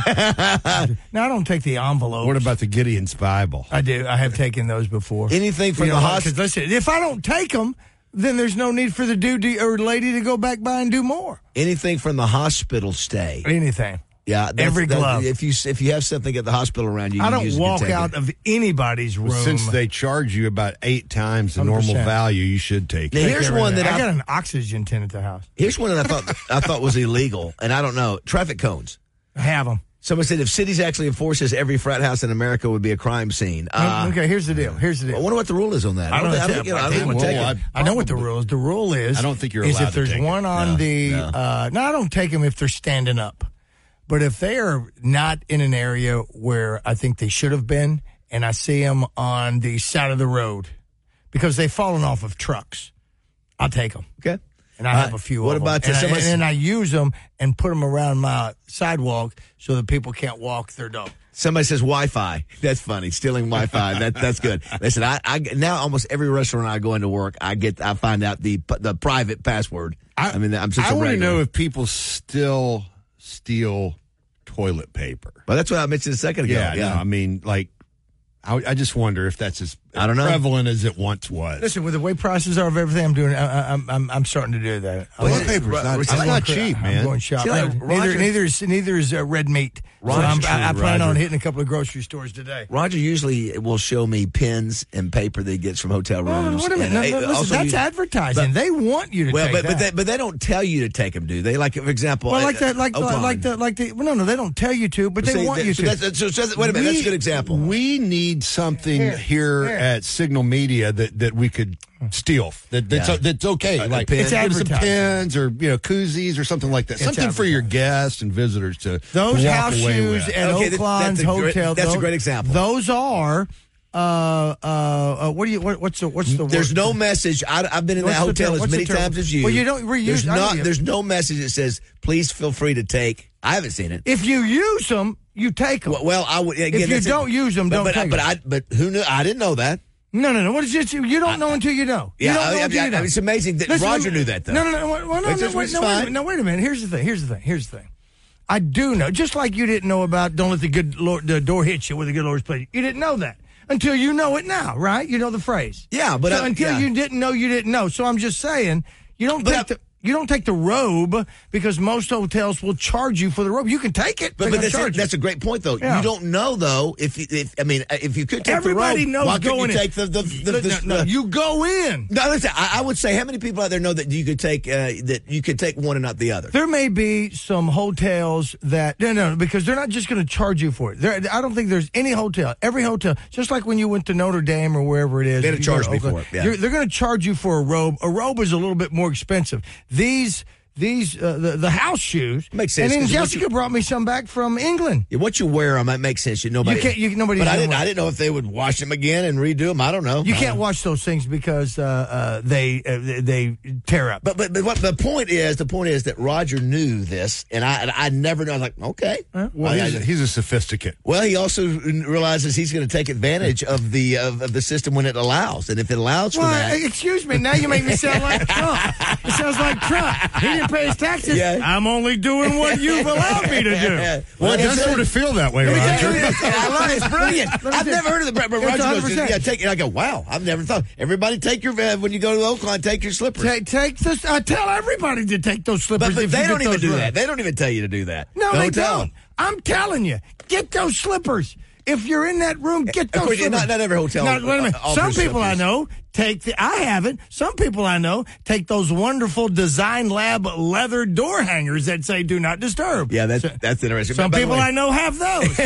No, I don't take the envelope. What about the Gideon's Bible? I do. I have taken those before. Anything from You the know, hospital? Because listen, if I don't take them, then there's no need for the dude to, or lady to go back by and do more. Anything from the hospital stay? Anything. Yeah, that's, Every that- glove. If you if you have something at the hospital around you, I you don't usually walk can take out it. of anybody's room. Well, since they charge you about eight times the one hundred normal percent. value, you should take Now, it. here's one that I I, got an oxygen tent at the house. here's one that I thought I thought was illegal, and I don't know. Traffic cones. I have them. Someone said if cities actually enforce this, every frat house in America would be a crime scene. Uh, okay, here's the deal. Here's the deal. I wonder what the rule is on that. I don't, think- know, think, you know, I don't I, think we'll take it. I know what the rule is. The rule is I don't think you're is allowed if to there's take one it. on No, the no. uh no, I don't take them if they're standing up. But if they are not in an area where I think they should have been, and I see them on the side of the road because they've fallen off of trucks, I'll take them. Okay. And I have Uh, a few what of about them. this? And, I, Somebody- and then I use them and put them around my sidewalk so that people can't walk their dog. Somebody says Wi-Fi. That's funny. Stealing Wi-Fi. That that's good. Listen, I, I now almost every restaurant I go into work, I get I find out the the private password. I, I mean, I'm such I a want to regular. know if people still steal toilet paper. Well, that's what I mentioned a second ago. Yeah, Yeah, no, I mean, like, I, I just wonder if that's as I don't know. prevalent as it once was. Listen, with the way prices are of everything, I'm doing. I, I'm I'm I'm starting to do that. I'm Toilet going- paper's not- I'm it's going not cra- cheap, I'm man. going shop. See, like, neither, Roger- neither is neither is uh, red meat. So I'm, Roger, I, I plan on Roger. hitting a couple of grocery stores today. Roger usually will show me pens and paper that he gets from hotel Well, rooms. wait a minute. And No, I- no, listen, also that's you- advertising. but- they want you to Well, take but that. but they, but they don't tell you to take them, do they? Like for example, well, uh, like that, like the, Oakland. like the, like the. Well, no, no, they don't tell you to, but they See, want that- you so to. that's- so- so- wait a minute, that's a good example. We need something Here, here, here. at Signal Media that, that we could steal. That, that's, Yeah. that's okay. Uh, like pens? It's get us some advertising. pens or you know koozies or something like that. It's something for your guests and visitors to Those walk house away shoes with. and Okay, that- Oakland's that's a great- hotel. that's a those- great example. Those are. Uh, uh, uh, what do you? What, what's the? What's the? There's word? no message. I, I've been in What's that the hotel term? as What's many the term? times as you. Well, you don't reuse- There's I know not. you- There's no message that says please feel free to take. I haven't seen it. If you use them, you take them. Well, well I would. Again, if you that's a- don't use them, but, don't but, take but them. I. But who knew? I didn't know that. No, no, no. What is it? You don't know until you know. Yeah, you don't know I- I- until I- you know. it's amazing that Listen, Roger let me- knew that, though. No, no, no. Well, no, Which no, is- wait, which no, is wait a fine. minute. No, wait a minute. Here's the thing. Here's the thing. Here's the thing. I do know. Just like you didn't know about don't let the good Lord, the door hit you with the good Lord's pleasure. You didn't know that until you know it now, right? You know the phrase. Yeah, but so I- until yeah. you didn't know, you didn't know. So I'm just saying, you don't But take I- the. You don't take the robe because most hotels will charge you for the robe. You can take it, But, they're but gonna that's, a, charge you. that's a great point, though. Yeah. You don't know, though, if, you- if I mean, if you could take Everybody the robe, knows why couldn't going you in. take the the, the, No, the, no, no, the- you go in. No, listen, I, I would say how many people out there know that you could take uh, that you could take one and not the other. There may be some hotels that no, no, because they're not just going to charge you for it. There, I don't think there's any hotel, every hotel, just like when you went to Notre Dame or wherever it is. They'd you have go to charged me Oakland, for it, yeah. you're- They're going to charge you for a robe. A robe is a little bit more expensive. These. These uh, the the house shoes Makes sense, And then 'cause what Jessica brought me some back from England. Yeah, what you wear them, that makes sense. You nobody, You can't- you- nobody's But I gonna didn't. wear- I didn't know if they would wash them again and redo them. I don't know. You I can't don't- wash those things because uh, uh, they, uh, they they tear up. But but but what the point is, the point is that Roger knew this, and I and I never knew. I was like, okay. Well, I- he's, I- a, he's a sophisticate. Well, he also realizes he's going to take advantage of the of, of the system when it allows, and if it allows for Well, that, excuse me. Now you make me sound like Trump. It sounds like Trump. He didn't pay his taxes. Yeah. I'm only doing what you've allowed me to do. Well, it does it's- sort of feel that way, Let me tell Roger. you this. I love it. It's brilliant. Let me I've tell- never heard of the. But It's Roger one goes, hundred percent. yeah, take it. I go, wow, I've never thought. Everybody, take your uh, when you go to Oakland, take your slippers. Take, take this. I tell everybody to take those slippers. but but if they you don't get even those do robes. that. They don't even tell you to do that. No, they tell don't. them. I'm telling you, get those slippers. If you're in that room, get Of those course, slippers. not- not every hotel, Now, wait a minute. uh, Some offers people I slippers. know take the. I haven't. Some people I know take those wonderful Design Lab leather door hangers that say "Do not disturb." Yeah, that's that's interesting. Some By the people way- I know have those.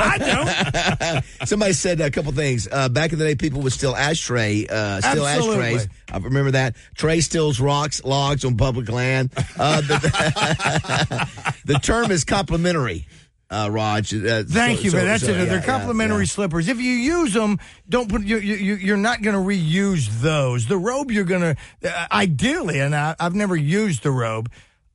I don't. Somebody said a couple things. Uh, back in the day, people would steal ashtray, uh, steal Absolutely. ashtrays. I remember that. Trey steals rocks, logs on public land. Uh, the, the term is complimentary. Uh, Raj. Uh, Thank so- you, so- man. That's so, it. yeah, They're yeah, complimentary yeah. slippers. If you use them, don't put you. you you're not going to reuse those. The robe you're going to, uh, ideally, and I, I've never used the robe.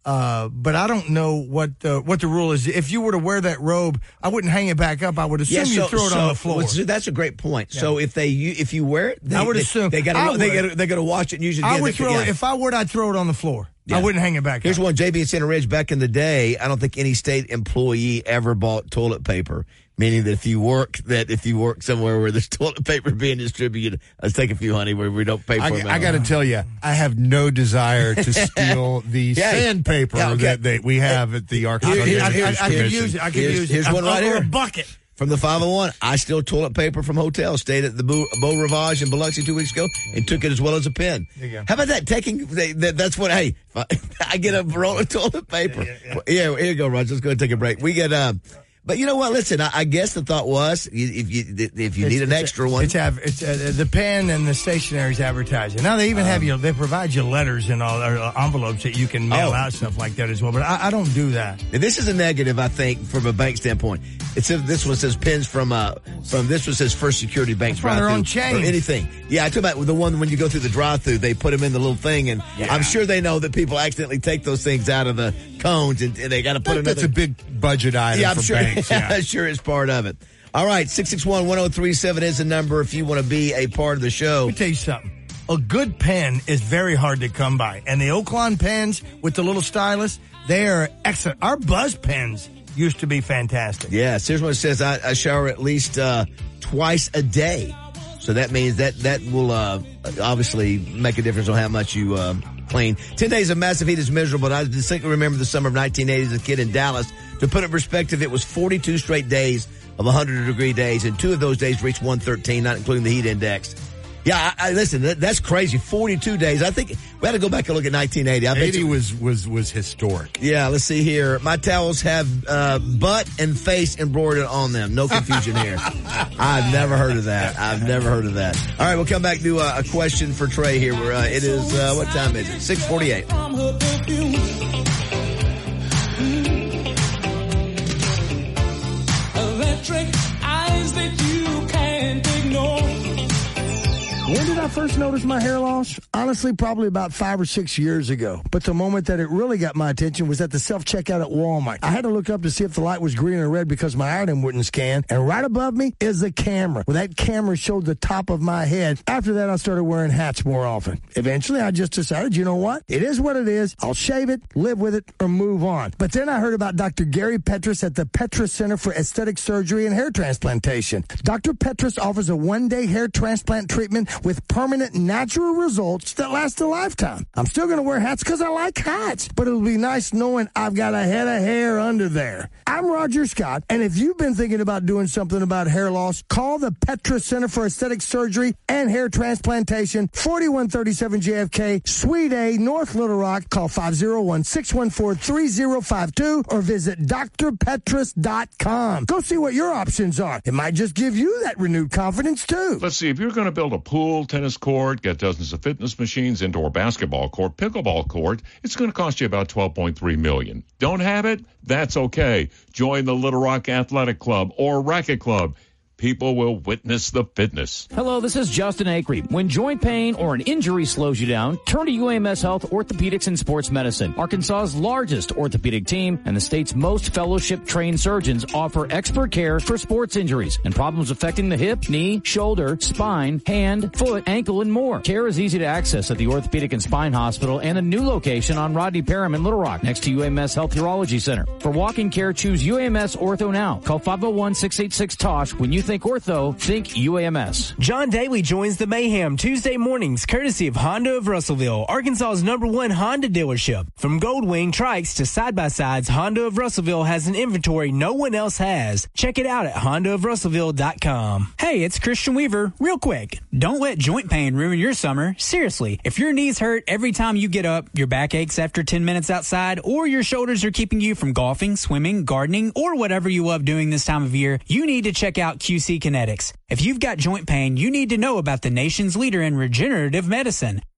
Uh, but I don't know what the, what the rule is. If you were to wear that robe, I wouldn't hang it back up. I would assume Yeah, so- you throw it so- on the floor. well, so that's a great point. Yeah. So if they you, if you wear it, they, I would they, assume they got I to they would. got they got to wash it and use it. I again. would They- throw yeah. it. If I were, I'd throw it on the floor. Yeah. I wouldn't hang it back Here's up. one, J B in Center Ridge. Back in the day, I don't think any state employee ever bought toilet paper. Meaning that if you work, that if you work somewhere where there's toilet paper being distributed, let's take a few, honey, where we don't pay for it. I, I got to tell you, I have no desire to steal the Yeah. sandpaper Yeah, okay. that they, we have at the Arkansas Here- Game here- and here- Fish I could Commission. use it. I could Here's- use it. here's one right Or here. a bucket. From the five oh one, I stole toilet paper from hotels, stayed at the Beau, Beau Rivage in Biloxi two weeks ago, and took it as well as a pen. There you go. How about that? Taking they, that, that's what. Hey, if I, I get a roll of toilet paper. Yeah, yeah, yeah. Here you go, Roger. Let's go and take a break. We get. Uh, but you know what? Listen, I, I guess the thought was you- if you if you It's- need an it's- extra one, It's, av- it's uh, the pen and the stationery's advertising. Now they even have you. They provide you letters and all or uh, envelopes that you can mail Oh. out stuff like that as well. But I, I don't do that. And this is a negative, I think, from a bank standpoint. It says this one says pins from uh from this one says First Security Bank why they're drive-through on chains. or anything. Yeah, I talk about the one when you go through the drive-through, they put them in the little thing, and Yeah. I'm sure they know that people accidentally take those things out of the cones, and, and they got to put I think another. that's a big budget item yeah, I'm for sure. banks. Yeah. I'm sure it's part of it. All right, six six one, one oh three seven is the number if you want to be a part of the show. Let me tell you something. A good pen is very hard to come by, and the Oaklawn pens with the little stylus, they are excellent. Our Buzz pens used to be fantastic. Yes, here's what it says. I, I shower at least uh, twice a day. So that means that that will uh, obviously make a difference on how much you uh, clean. Ten days of massive heat is miserable. I distinctly remember the summer of nineteen eighty as a kid in Dallas. To put it in perspective, it was forty-two straight days of one hundred degree days, and two of those days reached one thirteen, not including the heat index. Yeah, I, I listen, that, that's crazy. forty-two days. I think we had to go back and look at nineteen eighty. I bet eighty you, was was was historic. yeah, let's see here. My towels have uh, butt and face embroidered on them. No confusion here. I've never heard of that. I've never heard of that. All right, we'll come back to uh, a question for Trey here. Where uh, it is, uh, what time is it? six forty-eight. Electric eyes that you can't ignore. When did I first notice my hair loss? Honestly, probably about five or six years ago. But the moment that it really got my attention was at the self-checkout at Walmart. I had to look up to see if the light was green or red because my item wouldn't scan. And right above me is the camera. Well, that camera showed the top of my head. After that, I started wearing hats more often. Eventually, I just decided, you know what? It is what it is. I'll shave it, live with it, or move on. But then I heard about Doctor Gary Petrus at the Petrus Center for Aesthetic Surgery and Hair Transplantation. Doctor Petrus offers a one-day hair transplant treatment with permanent natural results that last a lifetime. I'm still going to wear hats because I like hats, but it'll be nice knowing I've got a head of hair under there. I'm Roger Scott, and if you've been thinking about doing something about hair loss, call the Petrus Center for Aesthetic Surgery and Hair Transplantation, forty-one thirty-seven J F K, Suite A, North Little Rock. Call five oh one, six one four, three oh five two or visit d r petrus dot com. Go see what your options are. It might just give you that renewed confidence, too. Let's see, if you're going to build a pool, tennis court, get dozens of fitness machines, indoor basketball court, pickleball court, it's going to cost you about twelve point three million dollars. Don't have it? That's okay. Join the Little Rock Athletic Club or Racket Club. People will witness the fitness. Hello, this is Justin Acree. When joint pain or an injury slows you down, turn to U A M S Health Orthopedics and Sports Medicine. Arkansas's largest orthopedic team and the state's most fellowship-trained surgeons offer expert care for sports injuries and problems affecting the hip, knee, shoulder, spine, hand, foot, ankle, and more. Care is easy to access at the Orthopedic and Spine Hospital and a new location on Rodney Parham in Little Rock, next to U A M S Health Urology Center. For walk-in care, choose U A M S Ortho now. Call five oh one, six eight six, T O S H. When you think ortho, think U A M S. John Daly joins the mayhem Tuesday mornings, courtesy of Honda of Russellville, Arkansas's number one Honda dealership. From Goldwing trikes to side-by-sides, Honda of Russellville has an inventory no one else has. Check it out at honda of russellville dot com. Hey, it's Christian Weaver. Real quick, don't let joint pain ruin your summer. Seriously, if your knees hurt every time you get up, your back aches after ten minutes outside, or your shoulders are keeping you from golfing, swimming, gardening, or whatever you love doing this time of year, you need to check out Q C Kinetics. If you've got joint pain, you need to know about the nation's leader in regenerative medicine.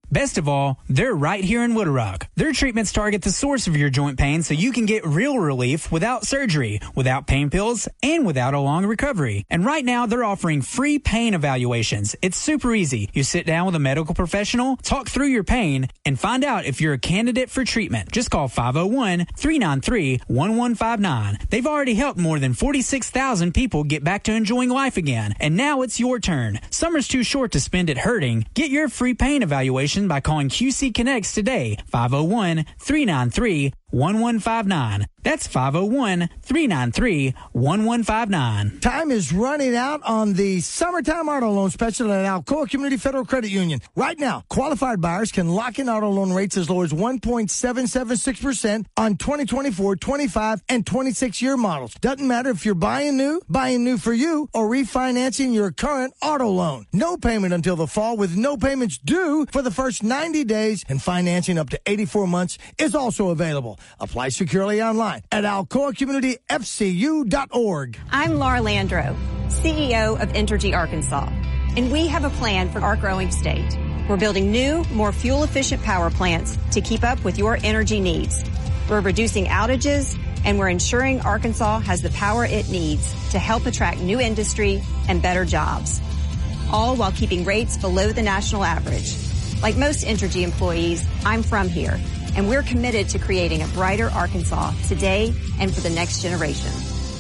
Best of all, they're right here in Little Rock. Their treatments target the source of your joint pain so you can get real relief without surgery, without pain pills, and without a long recovery. And right now, they're offering free pain evaluations. It's super easy. You sit down with a medical professional, talk through your pain, and find out if you're a candidate for treatment. Just call five oh one, three nine three, one one five nine. They've already helped more than forty-six thousand people get back to enjoying life again. And now it's your turn. Summer's too short to spend it hurting. Get your free pain evaluation by calling Q C Connects today. five oh one, three nine three, one one five nine. That's five oh one, three nine three, one one five nine. Time is running out on the summertime auto loan special at Alcoa Community Federal Credit Union. Right now, qualified buyers can lock in auto loan rates as low as one point seven seven six percent on twenty twenty-four, twenty-five, and twenty-six year models. Doesn't matter if you're buying new, buying new for you, or refinancing your current auto loan. No payment until the fall with no payments due for the first ninety days, and financing up to eighty-four months is also available. Apply securely online at alcoa community f c u dot org. I'm Laura Landro, C E O of Entergy Arkansas, and we have a plan for our growing state. We're building new, more fuel-efficient power plants to keep up with your energy needs. We're reducing outages, and we're ensuring Arkansas has the power it needs to help attract new industry and better jobs, all while keeping rates below the national average. Like most Entergy employees, I'm from here, and we're committed to creating a brighter Arkansas today and for the next generation.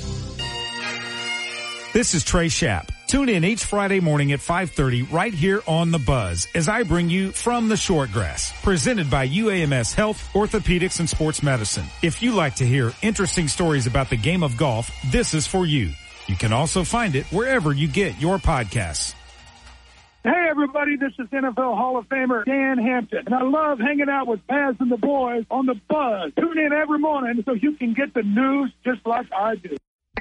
This is Trey Schapp. Tune in each Friday morning at five thirty right here on The Buzz as I bring you From the Shortgrass, presented by U A M S Health, Orthopedics, and Sports Medicine. If you like to hear interesting stories about the game of golf, this is for you. You can also find it wherever you get your podcasts. Hey, everybody, this is N F L Hall of Famer Dan Hampton, and I love hanging out with Paz and the boys on The Buzz. Tune in every morning so you can get the news just like I do.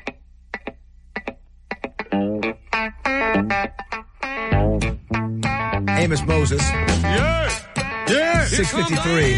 Amos Moses. Yeah. Yeah. six fifty-three.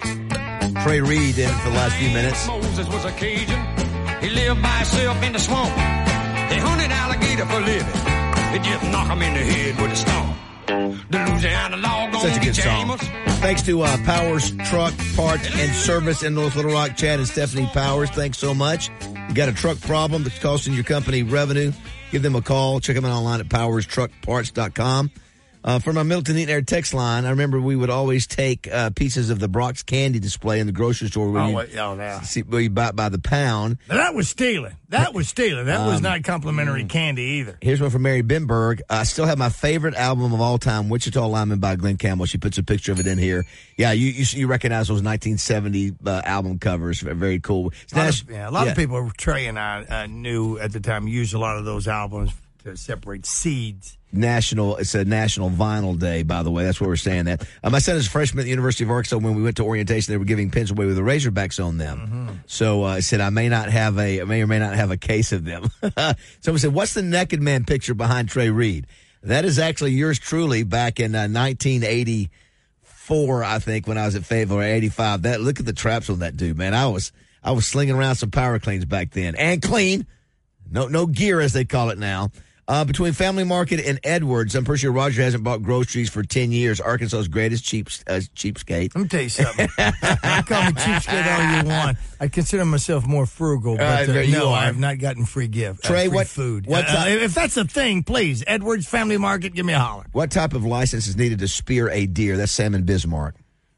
Trey Reed in for the last few minutes. Moses was a Cajun. He lived by himself in the swamp. They hunted alligator for living. They just knock him in the head with a stone. The Louisiana law Such a good song. Thanks to uh, Powers Truck Parts and Service in North Little Rock. Chad and Stephanie Powers, thanks so much. You got a truck problem that's costing your company revenue? Give them a call. Check them out online at powers truck parts dot com. Uh, for my Middleton Heat and Air text line, I remember we would always take uh, pieces of the Brock's candy display in the grocery store where Oh, you, wait, oh, yeah. see, where you buy it by the pound. Now, that was stealing. That was stealing. That was Um, not complimentary candy either. Here's one from Mary Benberg. I still have my favorite album of all time, Wichita Lineman by Glenn Campbell. She puts a picture of it in here. Yeah, you you, you recognize those nineteen seventy uh, album covers. Very cool. It's A lot, Nash- of, yeah, a lot yeah. of people, Trey and I uh, knew at the time, used a lot of those albums to separate seeds. National, it's a National Vinyl Day, by the way. That's where we're saying that. Uh, my son is a freshman at the University of Arkansas. When we went to orientation, they were giving pens away with the Razorbacks on them. Mm-hmm. So uh, I said, I may not have a, I may or may not have a case of them. Someone said, what's the naked man picture behind Trey Reed? That is actually yours truly back in uh, nineteen eighty-four, I think, when I was at Fayetteville, or eighty-five. That, look at the traps on that dude, man. I was, I was slinging around some power cleans back then. And clean. No, no gear, as they call it now. Uh, between Family Market and Edwards, I'm pretty sure Roger hasn't bought groceries for ten years. Arkansas's greatest cheap, uh, cheapskate. Let me tell you something. You call me cheapskate all you want. I consider myself more frugal, but Uh, uh, you no, are. I've not gotten free gift. Trey, uh, free what- food? what Uh, ti- if that's a thing, please, Edwards Family Market, give me a holler. What type of license is needed to spear a deer? That's Sam in Bismarck.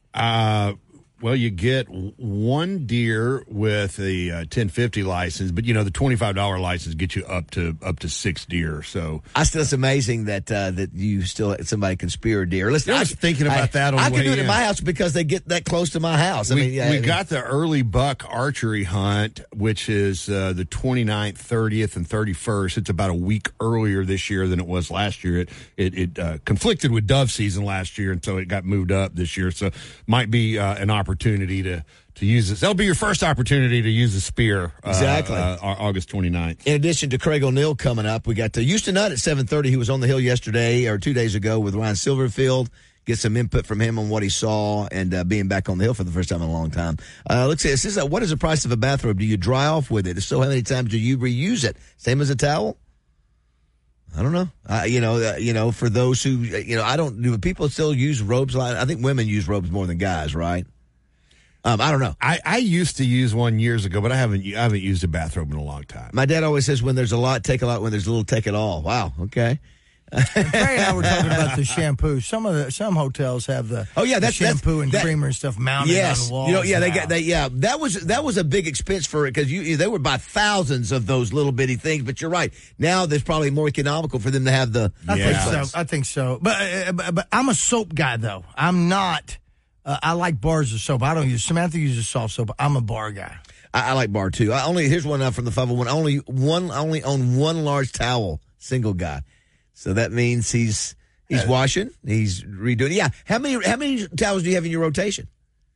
Uh, well, you get w- one deer with a uh, ten fifty license, but you know the twenty-five dollar license gets you up to up to six deer. So I still, it's amazing that uh, that you still somebody can spear a deer. Listen, I was thinking about I, that on I the can way do it in. at my house because they get that close to my house. I we, mean, yeah, we I mean, got the early buck archery hunt, which is uh, the twenty-ninth, thirtieth, and thirty-first. It's about a week earlier this year than it was last year. It it, it uh, conflicted with dove season last year, and so it got moved up this year. So might be uh, an opportunity to to use this. That'll be your first opportunity to use a spear. Uh, Exactly. Uh, Au- August twenty-ninth. In addition to Craig O'Neill coming up, we got uh, Houston Nutt at seven thirty. He was on the Hill yesterday or two days ago with Ryan Silverfield. Get some input from him on what he saw and uh, being back on the Hill for the first time in a long time. Uh, let's see. This is, uh, what is the price of a bathrobe? Do you dry off with it? If so, how many times do you reuse it? Same as a towel? I don't know. Uh, you know, uh, you know, for those who, you know, I don't. Do people still use robes? I think women use robes more than guys, right? Um, I don't know. I, I used to use one years ago, but I haven't. I haven't used a bathrobe in a long time. My dad always says, "When there's a lot, take a lot. When there's a little, take it all." Wow. Okay. Trey and I were talking about the shampoo. Some of the some hotels have the oh yeah, the that's shampoo that's, and that, creamer and stuff mounted yes. on the walls. You know, yeah, they now. got they yeah. That was that was a big expense for it because you they would buy thousands of those little bitty things. But you're right. Now there's probably more economical for them to have the. I yeah. think so. I think so. But, uh, but but I'm a soap guy though. I'm not. Uh, I like bars of soap. I don't use Samantha uses soft soap. I'm a bar guy. I, I like bar too. I only here's one uh, from the five oh one. Only one. I only own one large towel. Single guy. So that means he's he's washing, he's redoing. Yeah, how many how many towels do you have in your rotation?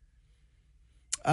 Uh,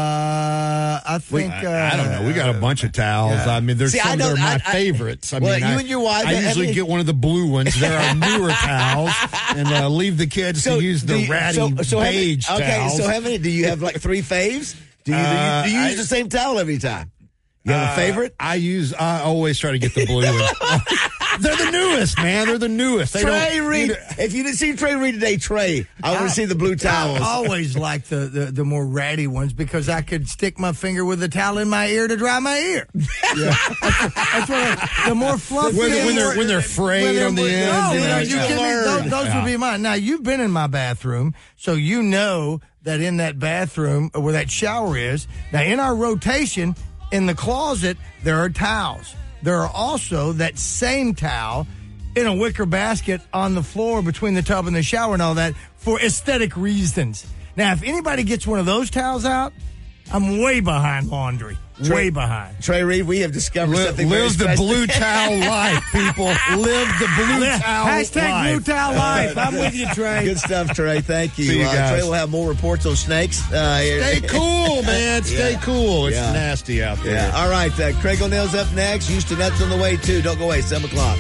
I think I, uh, I don't know. We got a bunch of towels. Yeah. I mean, there's See, some I that are my I, favorites. I well, mean, you I, and your wife. I usually many, get one of the blue ones. There are newer towels, and uh, leave the kids so to use the you, ratty so, so beige many, okay, towels. so how many do you have? Like three faves? Do you, Uh, do you, do you use I- the same towel every time? You have Uh, a favorite? I use. I always try to get the blue one. They're the newest, man. They're the newest. They Trey don't, Reed. you know- If you didn't see Trey Reed today, Trey, I want to see the blue towels. I always like the, the, the more ratty ones because I could stick my finger with a towel in my ear to dry my ear. Yeah. that's, that's what I, the more fluffy. When- when they're- more- when they're frayed when on the no, ends, you you know, know, you you kidding me? learn. Those, those Yeah. would be mine. Now, you've been in my bathroom, so you know that in that bathroom where that shower is, now in our rotation, in the closet, there are towels. There are also that same towel in a wicker basket on the floor between the tub and the shower and all that for aesthetic reasons. Now, if anybody gets one of those towels out, I'm way behind laundry. Trey, way behind. Trey Reed, we have discovered Live, something very live the special. blue towel life, people. Live the blue Live- towel hashtag life. blue towel life. I'm with you, Trey. Good stuff, Trey. Thank you. See you uh, guys. Trey will have more reports on snakes. Uh, Stay cool, man. Stay Yeah. cool. It's Yeah. nasty out there. Yeah. All right. Uh, Craig O'Neill's up next. Houston Nuts on the way, too. Don't go away. seven o'clock.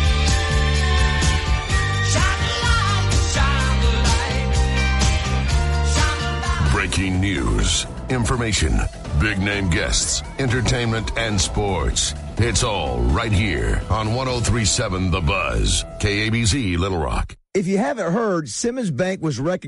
Breaking news, information, big name guests, entertainment, and sports. It's all right here on one oh three point seven The Buzz, K A B Z Little Rock. If you haven't heard, Simmons Bank was recognized